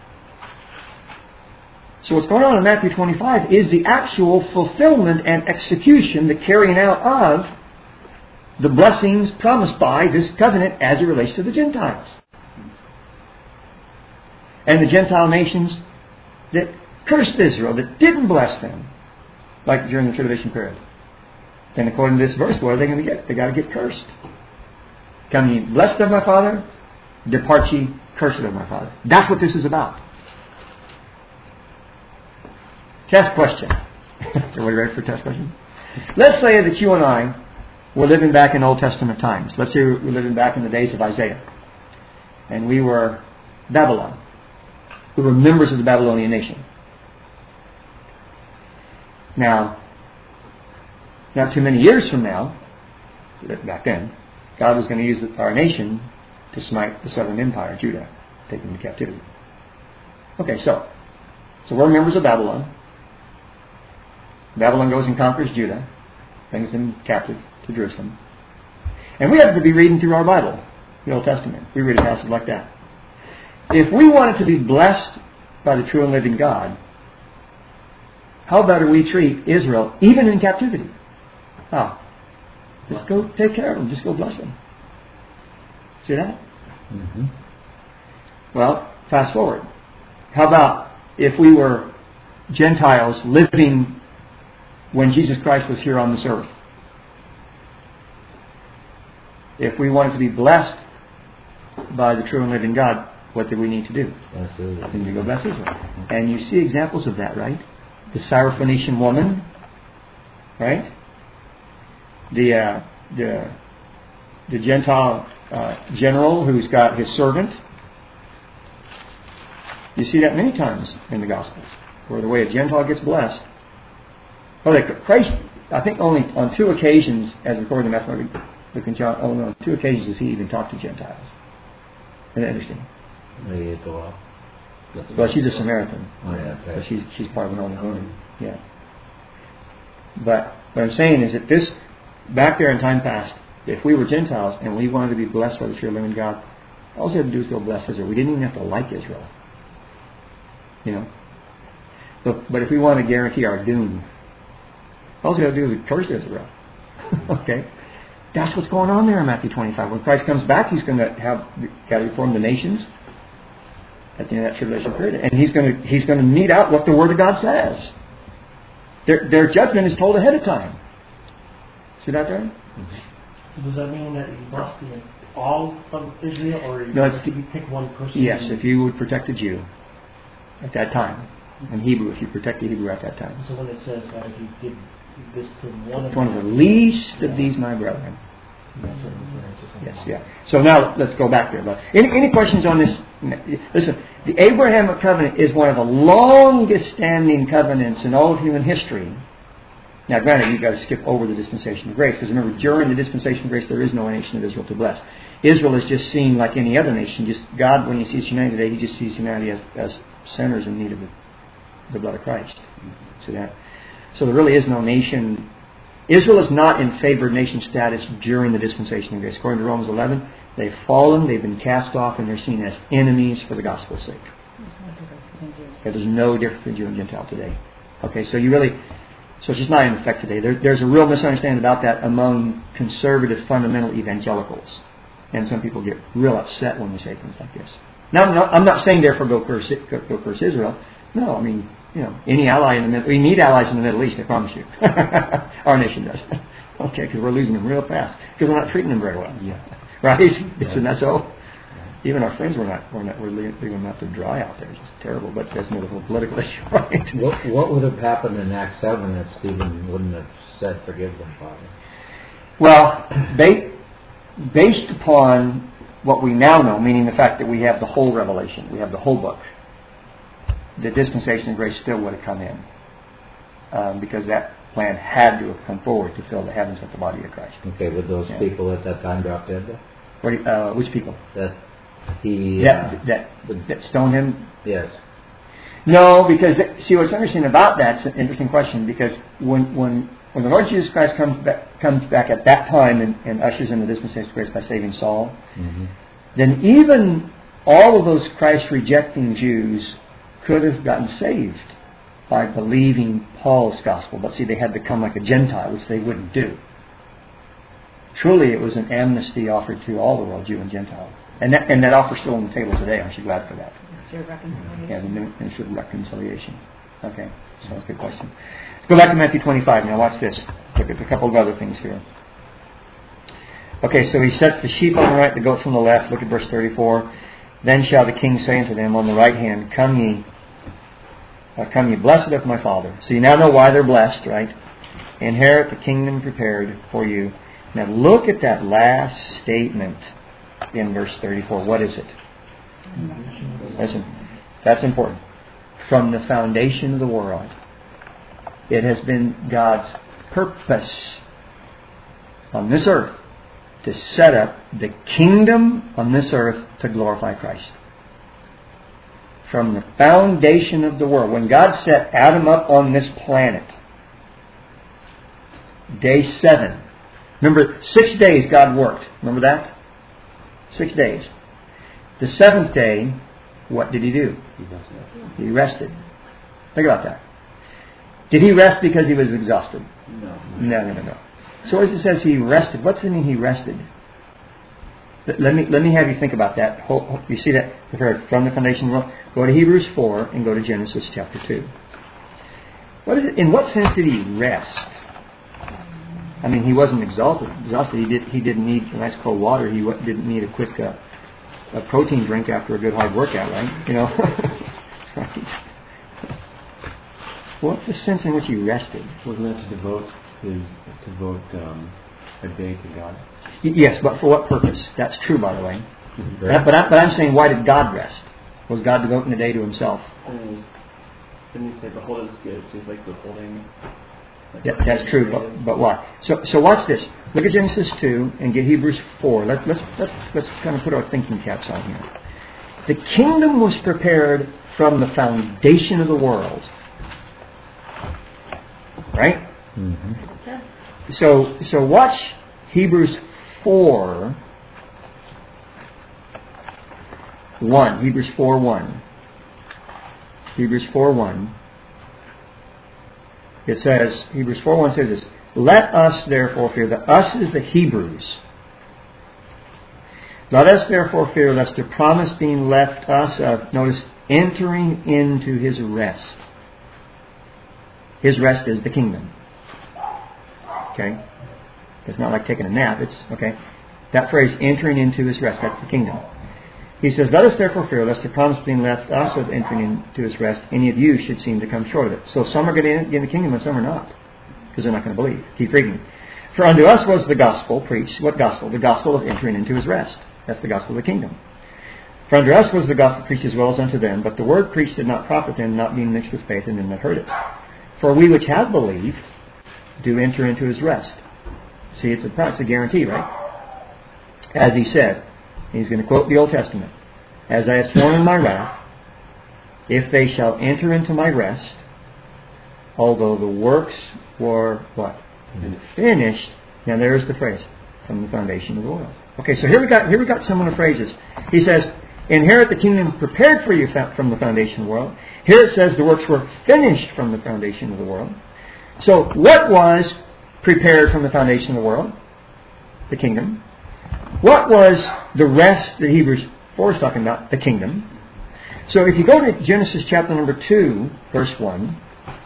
So what's going on in Matthew twenty-five is the actual fulfillment and execution, the carrying out of the blessings promised by this covenant as it relates to the Gentiles. And the Gentile nations that cursed Israel, that didn't bless them, like during the tribulation period. Then according to this verse, what are they going to get? They got to get cursed. Come ye blessed of my Father, depart ye cursed of my Father. That's what this is about. Test question. Everybody ready for a test question? Let's say that you and I were living back in Old Testament times. Let's say we're living back in the days of Isaiah. And we were Babylon. We were members of the Babylonian nation. Now, not too many years from now, back then, God was going to use our nation to smite the southern empire, Judah, take them into captivity. Okay, so, so we're members of Babylon. Babylon goes and conquers Judah, brings them captive to Jerusalem. And we have to be reading through our Bible, the Old Testament. We read a passage like that. If we wanted to be blessed by the true and living God, how better we treat Israel, even in captivity? How? Just go take care of them. Just go bless them. See that? Mm-hmm. Well, fast forward. How about if we were Gentiles living when Jesus Christ was here on this earth? If we wanted to be blessed by the true and living God, what do we need to do? Absolutely. We need to go bless Israel. And you see examples of that, right? The Syrophoenician woman, right? The uh, the the Gentile uh, general who's got his servant. You see that many times in the Gospels, where the way a Gentile gets blessed. Well, like Christ, I think only on two occasions, as recorded in Matthew, Luke, and John, only on two occasions does He even talk to Gentiles. Isn't that interesting? They go up. Well, she's a Samaritan. Oh, yeah, okay. So she's she's part of an only woman. Yeah. But what I'm saying is that this, back there in time past, if we were Gentiles and we wanted to be blessed by the true living God, all we had to do is go bless Israel. We didn't even have to like Israel. You know? But, but if we want to guarantee our doom, all we have to do is curse Israel. Okay? That's what's going on there in Matthew twenty-five. When Christ comes back, He's going to have got to reform the nations at the end of that tribulation period, and He's going to He's going to mete out what the Word of God says. Their, their judgment is told ahead of time. See that there? Does that mean that he blessed the, all of Israel, or No, it's- did he pick one person? Yes, if you would protect a Jew at that time. In Hebrew, if you protect a Hebrew at that time. So when it says that if you did this to one of It's one of the them, least of these, my brethren. that's what I'm referring to something. Yes, yeah. So now let's go back there. But any, any questions on this? Listen, the Abrahamic covenant is one of the longest standing covenants in all of human history. Now, granted, you've got to skip over the dispensation of grace, because remember, during the dispensation of grace, there is no nation of Israel to bless. Israel is just seen like any other nation. Just God, when He sees humanity today, He just sees humanity as, as sinners in need of the, the blood of Christ. See that? So there really is no nation. Israel is not in favored nation status during the dispensation of grace. According to Romans eleven, they've fallen, they've been cast off, and they're seen as enemies for the gospel's sake. Okay, there's no difference between Jew and Gentile today. Okay, so you really, so it's just not in effect today. There, there's a real misunderstanding about that among conservative fundamental evangelicals. And some people get real upset when we say things like this. Now, I'm not, I'm not saying therefore go curse, go, go curse Israel. No, I mean, you know, any ally in the Middle, we need allies in the Middle East, I promise you. Our nation does. Okay, because we're losing them real fast. Because we're not treating them very well. Yeah. Right? Isn't that so? Even our friends were not, we're not, we're leaving them out to dry out there. It's just terrible, but that's another whole political issue, right? What, what would have happened in Acts seven if Stephen wouldn't have said, "Forgive them, Father"? Well, ba- based upon what we now know, meaning the fact that we have the whole revelation, we have the whole book, the dispensation of grace still would have come in. Um, because that plan had to have come forward to fill the heavens with the body of Christ. Okay, would those Yeah. people at that time drop dead? Then? What do you- uh, which people? That he... That, uh, that, that stoned him? yes. No, because, see, what's interesting about that's an interesting question, because when when when the Lord Jesus Christ comes back, comes back at that time and, and ushers in the dispensation of grace by saving Saul, Mm-hmm. then even all of those Christ-rejecting Jews could have gotten saved by believing Paul's gospel. But see, they had to come like a Gentile, which they wouldn't do. Truly, it was an amnesty offered to all the world, Jew and Gentile. And that, and that offer's still on the table today. Aren't you glad for that? Your reconciliation. Yeah, the ministry of reconciliation. Okay, so that's a good question. Let's go back to Matthew twenty-five now. Watch this. Let's look at a couple of other things here. Okay, so he sets the sheep on the right, the goats on the left. Look at verse thirty-four. Then shall the king say unto them on the right hand, Come ye, uh, come ye blessed of my Father. So you now know why they're blessed, right? Inherit the kingdom prepared for you. Now look at that last statement in verse thirty-four. What is it? Listen, that's important. From the foundation of the world, it has been God's purpose on this earth to set up the kingdom on this earth to glorify Christ. From the foundation of the world, when God set Adam up on this planet, day seven. Remember, six days God worked. Remember that? Six days. The seventh day, what did He do? He rested. Think about that. Did He rest because He was exhausted? No. No, no, no, no. So as it says He rested, what's it mean He rested? Let let me let me have you think about that. You see that from the foundation of the world? Go to Hebrews four and go to Genesis chapter two. What is it? In what sense did He rest? I mean, He wasn't exalted. Exhausted. He did. He didn't need a nice cold water. He didn't need a quick uh, a protein drink after a good hard workout, right? You know. Right. What's the sense in which He rested? Wasn't that to devote his to devote um, a day to God? Y- yes, but for what purpose? That's true, by the way. Right. But, but, I, but I'm saying, why did God rest? Was God devoting the day to Himself? And didn't He say, behold is good? So He's like withholding. Like Yeah, that's true, but but why? So so watch this. Look at Genesis two and get Hebrews four. Let, let's let's let's kind of put our thinking caps on here. The kingdom was prepared from the foundation of the world, right? Mm-hmm. So so watch Hebrews four one. Hebrews four one. Hebrews four one. It says, Hebrews four one says this, Let us therefore fear. The us is the Hebrews. Let us therefore fear, lest the promise being left us of, notice, entering into His rest. His rest is the kingdom. Okay? It's not like taking a nap. It's, okay? That phrase, entering into His rest, that's the kingdom. He says, let us therefore fear, lest the promise being left us of entering into His rest, any of you should seem to come short of it. So some are going to get in the kingdom and some are not. Because they're not going to believe. Keep reading. For unto us was the gospel preached. What gospel? The gospel of entering into His rest. That's the gospel of the kingdom. For unto us was the gospel preached as well as unto them, but the word preached did not profit them, not being mixed with faith in them that heard it. For we which have believed do enter into His rest. See, it's a, it's a guarantee, right? As He said, He's going to quote the Old Testament, as I have sworn in my wrath, if they shall enter into my rest, although the works were what? Finished. Now there's the phrase, from the foundation of the world. Okay, so here we got here we got some of the phrases. He says, inherit the kingdom prepared for you from the foundation of the world. Here it says the works were finished from the foundation of the world. So what was prepared from the foundation of the world? The kingdom. What was the rest that Hebrews four is talking about? The kingdom. So if you go to Genesis chapter number two, verse one,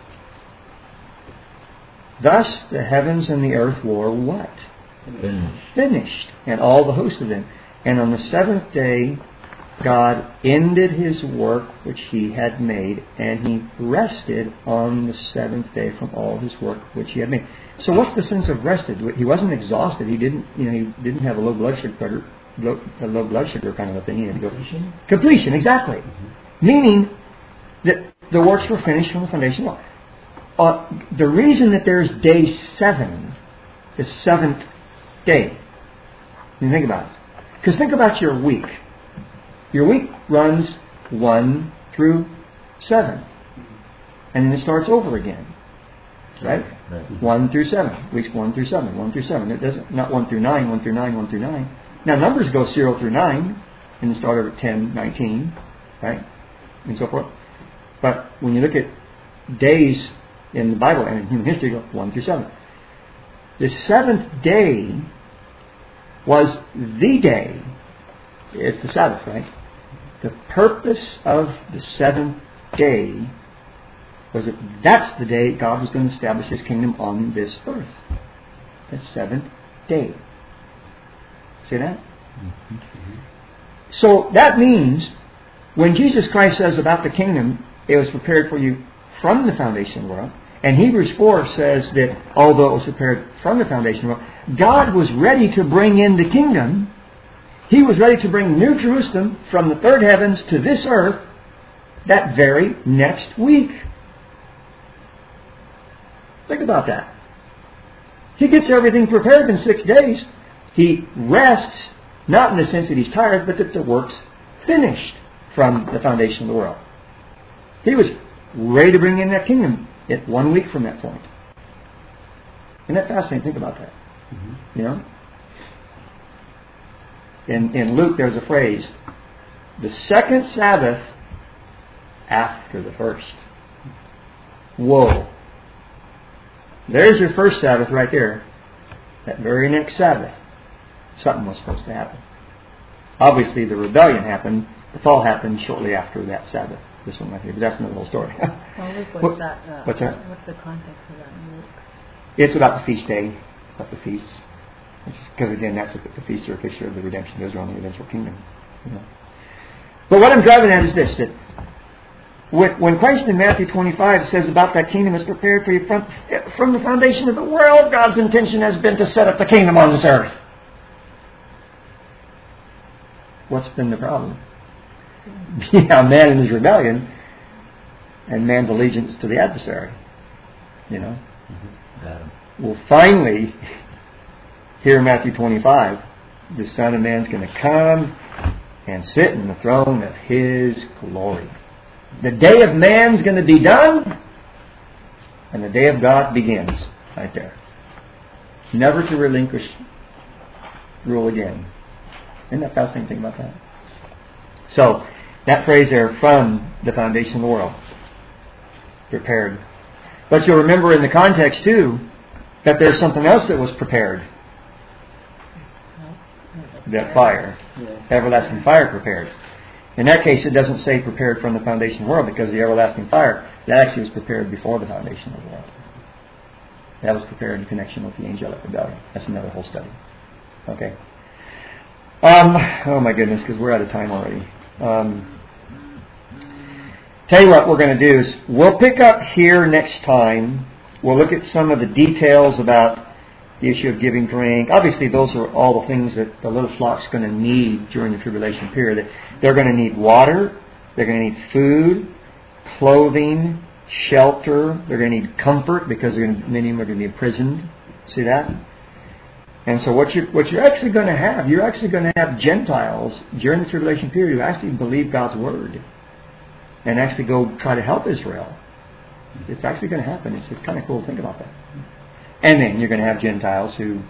thus the heavens and the earth were what? Finished. Finished. And all the host of them. And on the seventh day, God ended His work which He had made, and He rested on the seventh day from all His work which He had made. So what's the sense of rested? He wasn't exhausted. He didn't, you know, he didn't have a low blood sugar, low, a low blood sugar kind of a thing. He had to go completion. Completion, exactly. Mm-hmm. Meaning that the works were finished from the foundation of the world. Uh, the reason that there's day seven, the seventh day. You think about it. Because think about your week. Your week runs one through seven. And then it starts over again. Right? Right. One through seven. Weeks one through seven. One through seven. It doesn't, not one through nine, one through nine, one through nine. Now numbers go zero through nine. And they start over at ten, nineteen. Right? And so forth. But when you look at days in the Bible and in human history, go one through seven. The seventh day was the day. It's the Sabbath, right? The purpose of the seventh day was that that's the day God was going to establish His kingdom on this earth. The seventh day. See that? Mm-hmm. So that means when Jesus Christ says about the kingdom, it was prepared for you from the foundation of the world. And Hebrews four says that although it was prepared from the foundation of the world, God was ready to bring in the kingdom. He was ready to bring New Jerusalem from the third heavens to this earth that very next week. Think about that. He gets everything prepared in six days. He rests, not in the sense that He's tired, but that the work's finished from the foundation of the world. He was ready to bring in that kingdom at one week from that point. Isn't that fascinating? Think about that. Mm-hmm. You know? In, in Luke, there's a phrase, the second Sabbath after the first. Whoa. There's your first Sabbath right there. That very next Sabbath, something was supposed to happen. Obviously, the rebellion happened. The fall happened shortly after that Sabbath. This one right here, but that's another whole story. Well, Luke, what's, what, that, uh, what's that? What's the context of that in Luke? It's about the feast day, about the feasts. Because again, that's a, the feasts are a picture of the redemption of Israel and the eventual kingdom. You know. But what I'm driving at is this: that when Christ in Matthew twenty-five says about that kingdom is prepared for you from, from the foundation of the world, God's intention has been to set up the kingdom on this earth. What's been the problem? Yeah, man and his rebellion, and man's allegiance to the adversary. You know. Mm-hmm. Well, finally, here in Matthew twenty-five, the Son of Man's going to come and sit in the throne of His glory. The day of man's going to be done, and the day of God begins right there. Never to relinquish rule again. Isn't that fascinating? Think about that. So, that phrase there, from the foundation of the world, prepared. But you'll remember in the context too, that there's something else that was prepared. That fire. Yeah. Everlasting fire prepared. In that case, it doesn't say prepared from the foundation of the world, because the everlasting fire, that actually was prepared before the foundation of the world. That was prepared in connection with the angelic rebellion. That's another whole study. Okay. Um, oh my goodness, because we're out of time already. Um, tell you what we're going to do is we'll pick up here next time. We'll look at some of the details about the issue of giving drink. Obviously, those are all the things that the little flock's going to need during the tribulation period. They're going to need water. They're going to need food, clothing, shelter. They're going to need comfort, because they're going to, many of them are going to be imprisoned. See that? And so what you're, what you're actually going to have, you're actually going to have Gentiles during the tribulation period who actually believe God's Word and actually go try to help Israel. It's actually going to happen. It's, it's kind of cool to think about that. And then you're going to have Gentiles who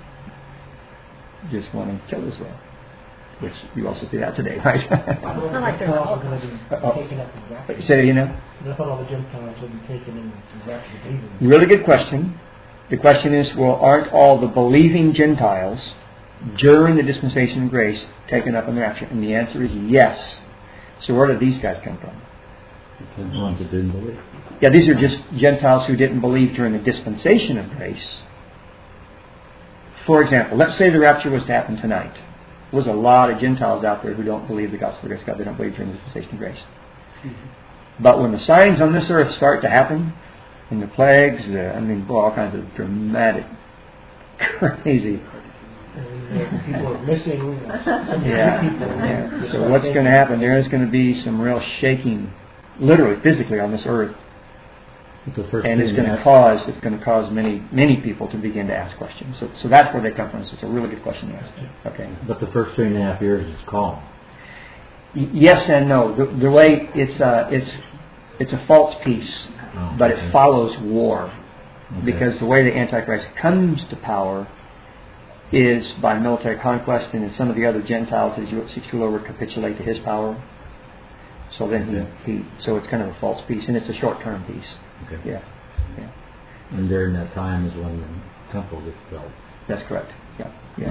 just want to kill Israel, which you also see that today, right? Well, it's not like they're all going to be taken up in rapture. Say it, you know? I thought all the Gentiles would be taken in rapture to Eden. Really good question. The question is, well, aren't all the believing Gentiles during the dispensation of grace taken up in the rapture? And the answer is yes. So where did these guys come from? The ones that didn't believe. Yeah, these are just Gentiles who didn't believe during the dispensation of grace. For example, let's say the rapture was to happen tonight. There's a lot of Gentiles out there who don't believe the gospel of grace God. They don't believe during the dispensation of grace. Mm-hmm. But when the signs on this earth start to happen, and the plagues, the, I mean, boy, all kinds of dramatic, crazy. And people are missing. Yeah. yeah. So what's going to happen? There is going to be some real shaking, literally, physically, on this earth, and it's going to cause it's going to cause many many people to begin to ask questions. So, so that's where they come from. So it's a really good question to ask. Okay. But the first three and a half years is calm. Y- yes and no. The, the way it's uh, it's it's a false peace. Oh, but it okay. follows war. Okay. Because the way the Antichrist comes to power is by military conquest, and some of the other Gentiles, as you seek to rule, would capitulate to his power. So then okay. he, he so it's kind of a false peace, and it's a short-term peace. Okay. Yeah. Yeah. And during that time is when the temple gets built. That's correct. Yeah. Yeah.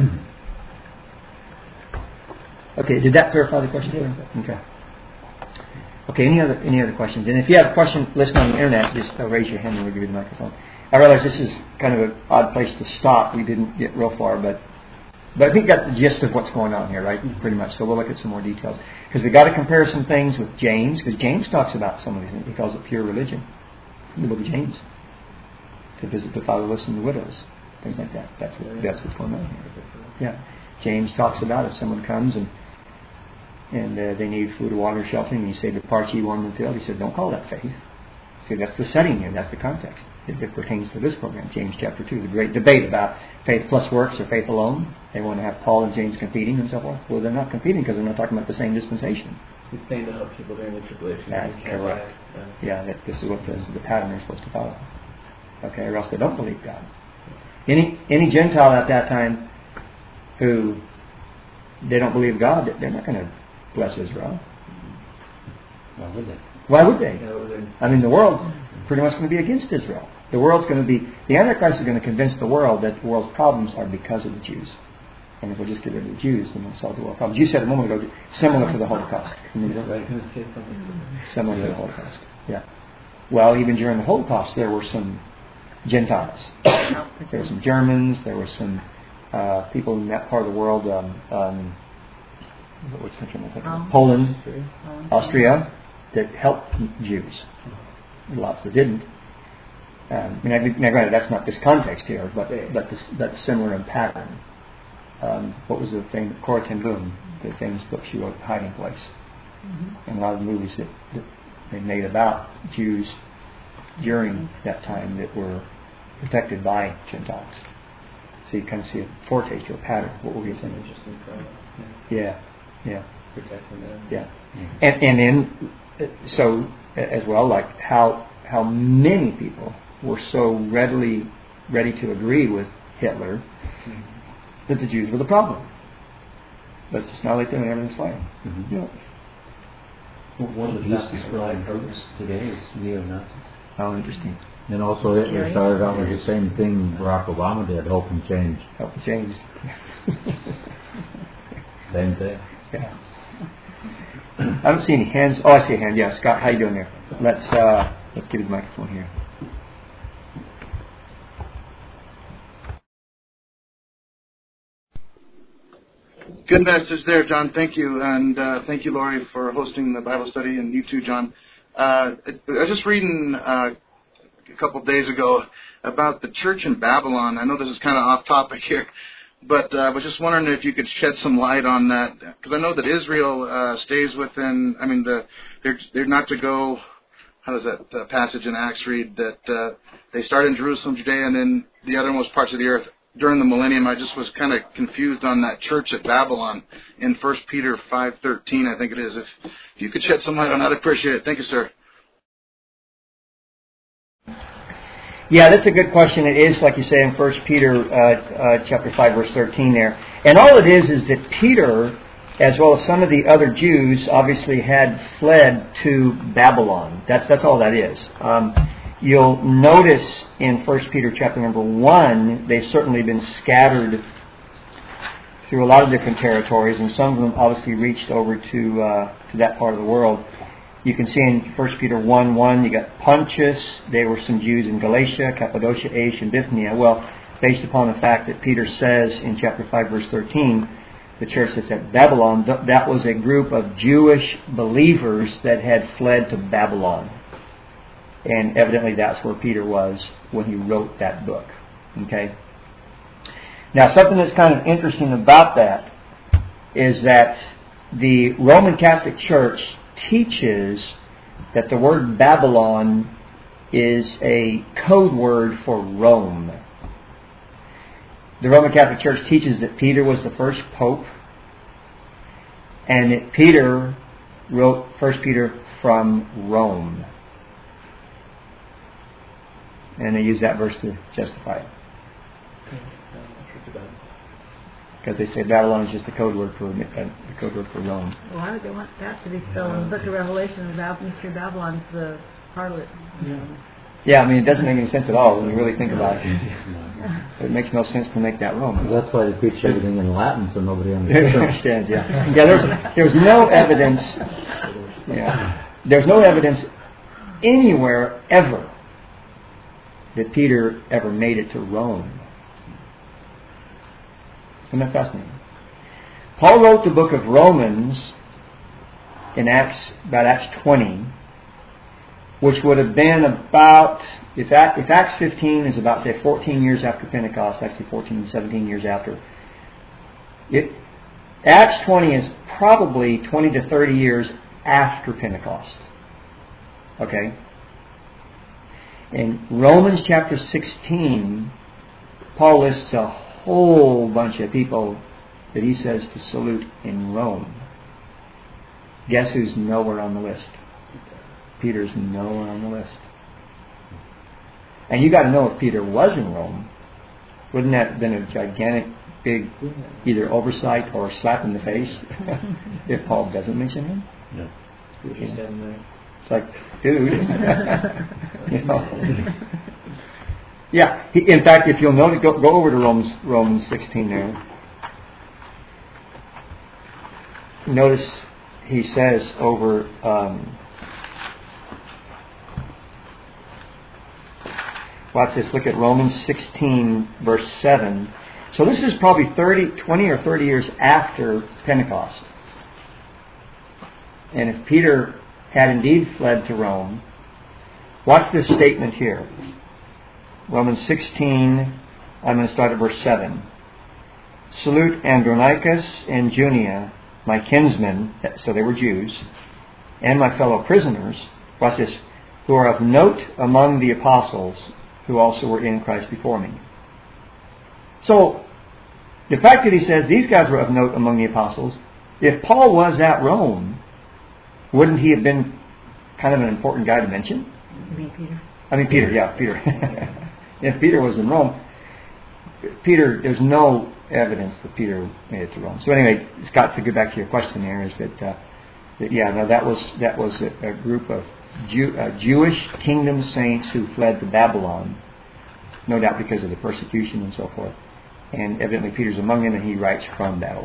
Mm-hmm. Okay. Did that clarify the question? Yeah. Okay. Okay, any other any other questions? And if you have a question listening on the internet, just uh, raise your hand and we'll give you the microphone. I realize this is kind of an odd place to stop. We didn't get real far, but but I think you got the gist of what's going on here, right? Pretty much. So we'll look at some more details. Because we've got to compare some things with James, because James talks about some of these things. He calls it pure religion. The book of James. To visit the fatherless and the widows. Things like that. That's what, that's what's going on here. Yeah. James talks about if someone comes and and uh, they need food, water, shelter, and you say, depart ye warm and filled. He said, don't call that faith. See, that's the setting here. That's the context. It, it pertains to this program, James chapter two. The great debate about faith plus works or faith alone. They want to have Paul and James competing and so forth. Well, they're not competing because they're not talking about the same dispensation. He's saying to help people during the tribulation. That's correct. Yeah, that this is what this is the pattern they're supposed to follow. Okay, or else they don't believe God. Any any Gentile at that time who they don't believe God, they're not going to bless Israel. Why would they? Why would they? I mean, the world's pretty much going to be against Israel. The world's going to be, the Antichrist is going to convince the world that the world's problems are because of the Jews. And if we'll just get rid of the Jews, then we'll solve the world problems. You said a moment ago, similar to the Holocaust. Similar to the Holocaust. Yeah. Well, even during the Holocaust, there were some Gentiles. There were some Germans. There were some uh, people in that part of the world. Um, um, What's the country? Um, Poland, um, Austria, that helped Jews. Lots that didn't. Um, I mean, now, granted, that's not this context here, but but this, that's similar in pattern. Um, what was the thing? Corrie ten Boom, the famous book she wrote, Hiding Place, mm-hmm. and a lot of the movies that, that they made about Jews during that time that were protected by Gentiles. So you kind of see a foretaste or a pattern. What were you saying? Yeah. Yeah, protecting them. Yeah, mm-hmm. and and then so as well, like how how many people were so readily ready to agree with Hitler mm-hmm. that the Jews were the problem. Let's just annihilate them and everything's fine. Mm-hmm. You know. Well, one of the fastest growing groups today is neo-Nazis. Oh, interesting. And also Hitler started out with the same thing Barack Obama did, hope and change. Hope and change. Same thing. Yeah. I don't see any hands. Oh, I see a hand. Yeah, Scott, how you doing there? Let's uh, let's get his microphone here. Good message there, John. Thank you. And uh, thank you, Lori, for hosting the Bible study, and you too, John. Uh, I was just reading uh, a couple of days ago about the church in Babylon. I know this is kind of off topic here, but uh, I was just wondering if you could shed some light on that. Because I know that Israel uh, stays within, I mean, the, they're, they're not to go, how does that uh, passage in Acts read, that uh, they start in Jerusalem, Judea, and then the othermost parts of the earth. During the millennium, I just was kind of confused on that church at Babylon in First Peter five thirteen, I think it is. If, if you could shed some light on that, I'd appreciate it. Thank you, sir. Yeah, that's a good question. It is, like you say, in First Peter uh, uh, chapter five, verse thirteen there. And all it is is that Peter, as well as some of the other Jews, obviously had fled to Babylon. That's that's all that is. Um, You'll notice in First Peter chapter number one, they've certainly been scattered through a lot of different territories, and some of them obviously reached over to uh, to that part of the world. You can see in First Peter one one, you got Pontus. There were some Jews in Galatia, Cappadocia, Asia, and Bithynia. Well, based upon the fact that Peter says in chapter five, verse thirteen, the church that's at Babylon, th- that was a group of Jewish believers that had fled to Babylon. And evidently that's where Peter was when he wrote that book. Okay. Now, something that's kind of interesting about that is that the Roman Catholic Church teaches that the word Babylon is a code word for Rome. The Roman Catholic Church teaches that Peter was the first pope, and that Peter wrote First Peter from Rome. And they use that verse to justify it. Because they say Babylon is just a code word for a code word for Rome. Why would they want that to be spelled in the book of Revelation about Mystery Babylon's the harlot? Yeah. Yeah, I mean, it doesn't make any sense at all when you really think about it. It makes no sense to make that Rome. Well, that's why they preach everything in Latin so nobody understands. understands, yeah. Yeah, there's, there's no evidence, yeah, there's no evidence anywhere ever that Peter ever made it to Rome. Isn't that fascinating? Paul wrote the book of Romans in Acts, about Acts twenty, which would have been about, if, if Acts fifteen is about, say, fourteen years after Pentecost, actually fourteen, seventeen years after, it, Acts twenty is probably twenty to thirty years after Pentecost. Okay? In Romans chapter sixteen, Paul lists a whole bunch of people that he says to salute in Rome. Guess who's nowhere on the list? Peter's nowhere on the list. And you got to know if Peter was in Rome, wouldn't that have been a gigantic, big, either oversight or slap in the face if Paul doesn't mention him? No. Yeah. It's like, dude, you know. Yeah. He, in fact, if you'll notice, go, go over to Romans Romans sixteen there. Notice he says over. Um, watch this. Look at Romans sixteen, verse seven. So this is probably thirty, twenty or thirty years after Pentecost. And if Peter had indeed fled to Rome, watch this statement here. Romans sixteen, I'm going to start at verse seven. Salute Andronicus and Junia, my kinsmen, so they were Jews, and my fellow prisoners, watch this, who are of note among the apostles, who also were in Christ before me. So, the fact that he says these guys were of note among the apostles, if Paul was at Rome, wouldn't he have been kind of an important guy to mention? You mean Peter? I mean, Peter, yeah, Peter. If Peter was in Rome, Peter, there's no evidence that Peter made it to Rome. So anyway, Scott, to get back to your question there, is that, uh, that yeah, no, that was that was a, a group of Jew, uh, Jewish kingdom saints who fled to Babylon, no doubt because of the persecution and so forth. And evidently Peter's among them, and he writes from Babylon.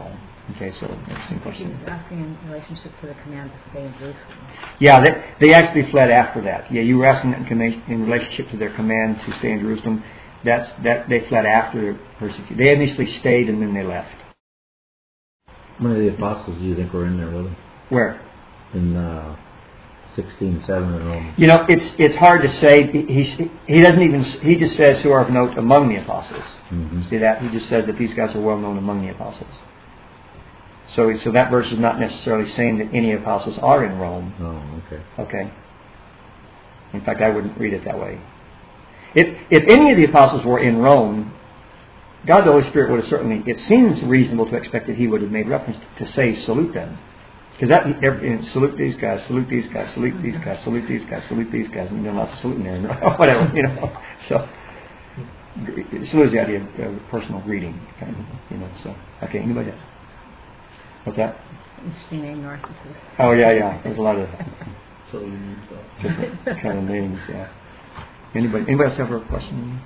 Okay, so interesting He question. was asking in relationship to the command to stay in Jerusalem. Yeah, they, they actually fled after that. Yeah, you were asking that in, comma- in relationship to their command to stay in Jerusalem. That's that they fled after persecution. They initially stayed and then they left. How many of the apostles do you think were in there with him? Where? In uh, sixteen seven in Rome. You know, it's it's hard to say. He he doesn't even he just says who are of note among the apostles. Mm-hmm. See that? He just says that these guys are well known among the apostles. So so that verse is not necessarily saying that any apostles are in Rome. Oh, okay. Okay. In fact, I wouldn't read it that way. If if any of the apostles were in Rome, God the Holy Spirit would have certainly, it seems reasonable to expect that He would have made reference to, to say salute them. Because that, every, salute these guys, salute these guys, salute these guys, salute these guys, salute these guys, and then lots of saluting there, and whatever, you know. So, salute is the idea of, of personal greeting, kind of, you know. So, okay, anybody else? What's that? Interesting name, Narcissus. Oh, yeah, yeah. There's a lot of Children and stuff. different kind of names, yeah. Anybody, anybody else have a question?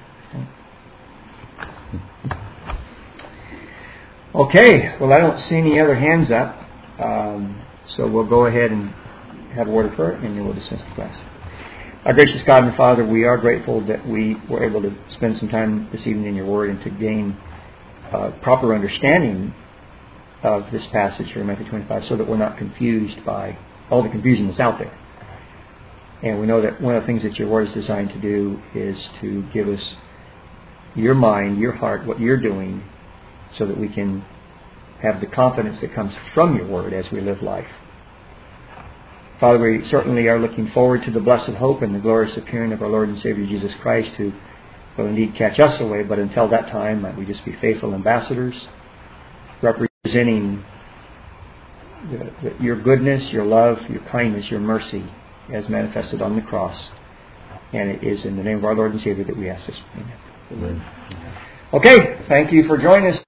Okay, well, I don't see any other hands up, um, so we'll go ahead and have a word of prayer, and then we'll dismiss the class. Our gracious God and Father, we are grateful that we were able to spend some time this evening in your Word and to gain uh, proper understanding of this passage here in Matthew twenty-five, so that we're not confused by all the confusion that's out there. And we know that one of the things that your Word is designed to do is to give us your mind, your heart, what you're doing, so that we can have the confidence that comes from your Word as we live life. Father, we certainly are looking forward to the blessed hope and the glorious appearing of our Lord and Savior Jesus Christ, who will indeed catch us away, but until that time, might we just be faithful ambassadors, representing the, the, your goodness, your love, your kindness, your mercy, as manifested on the cross. And it is in the name of our Lord and Savior that we ask this. Amen. Amen. Okay, thank you for joining us.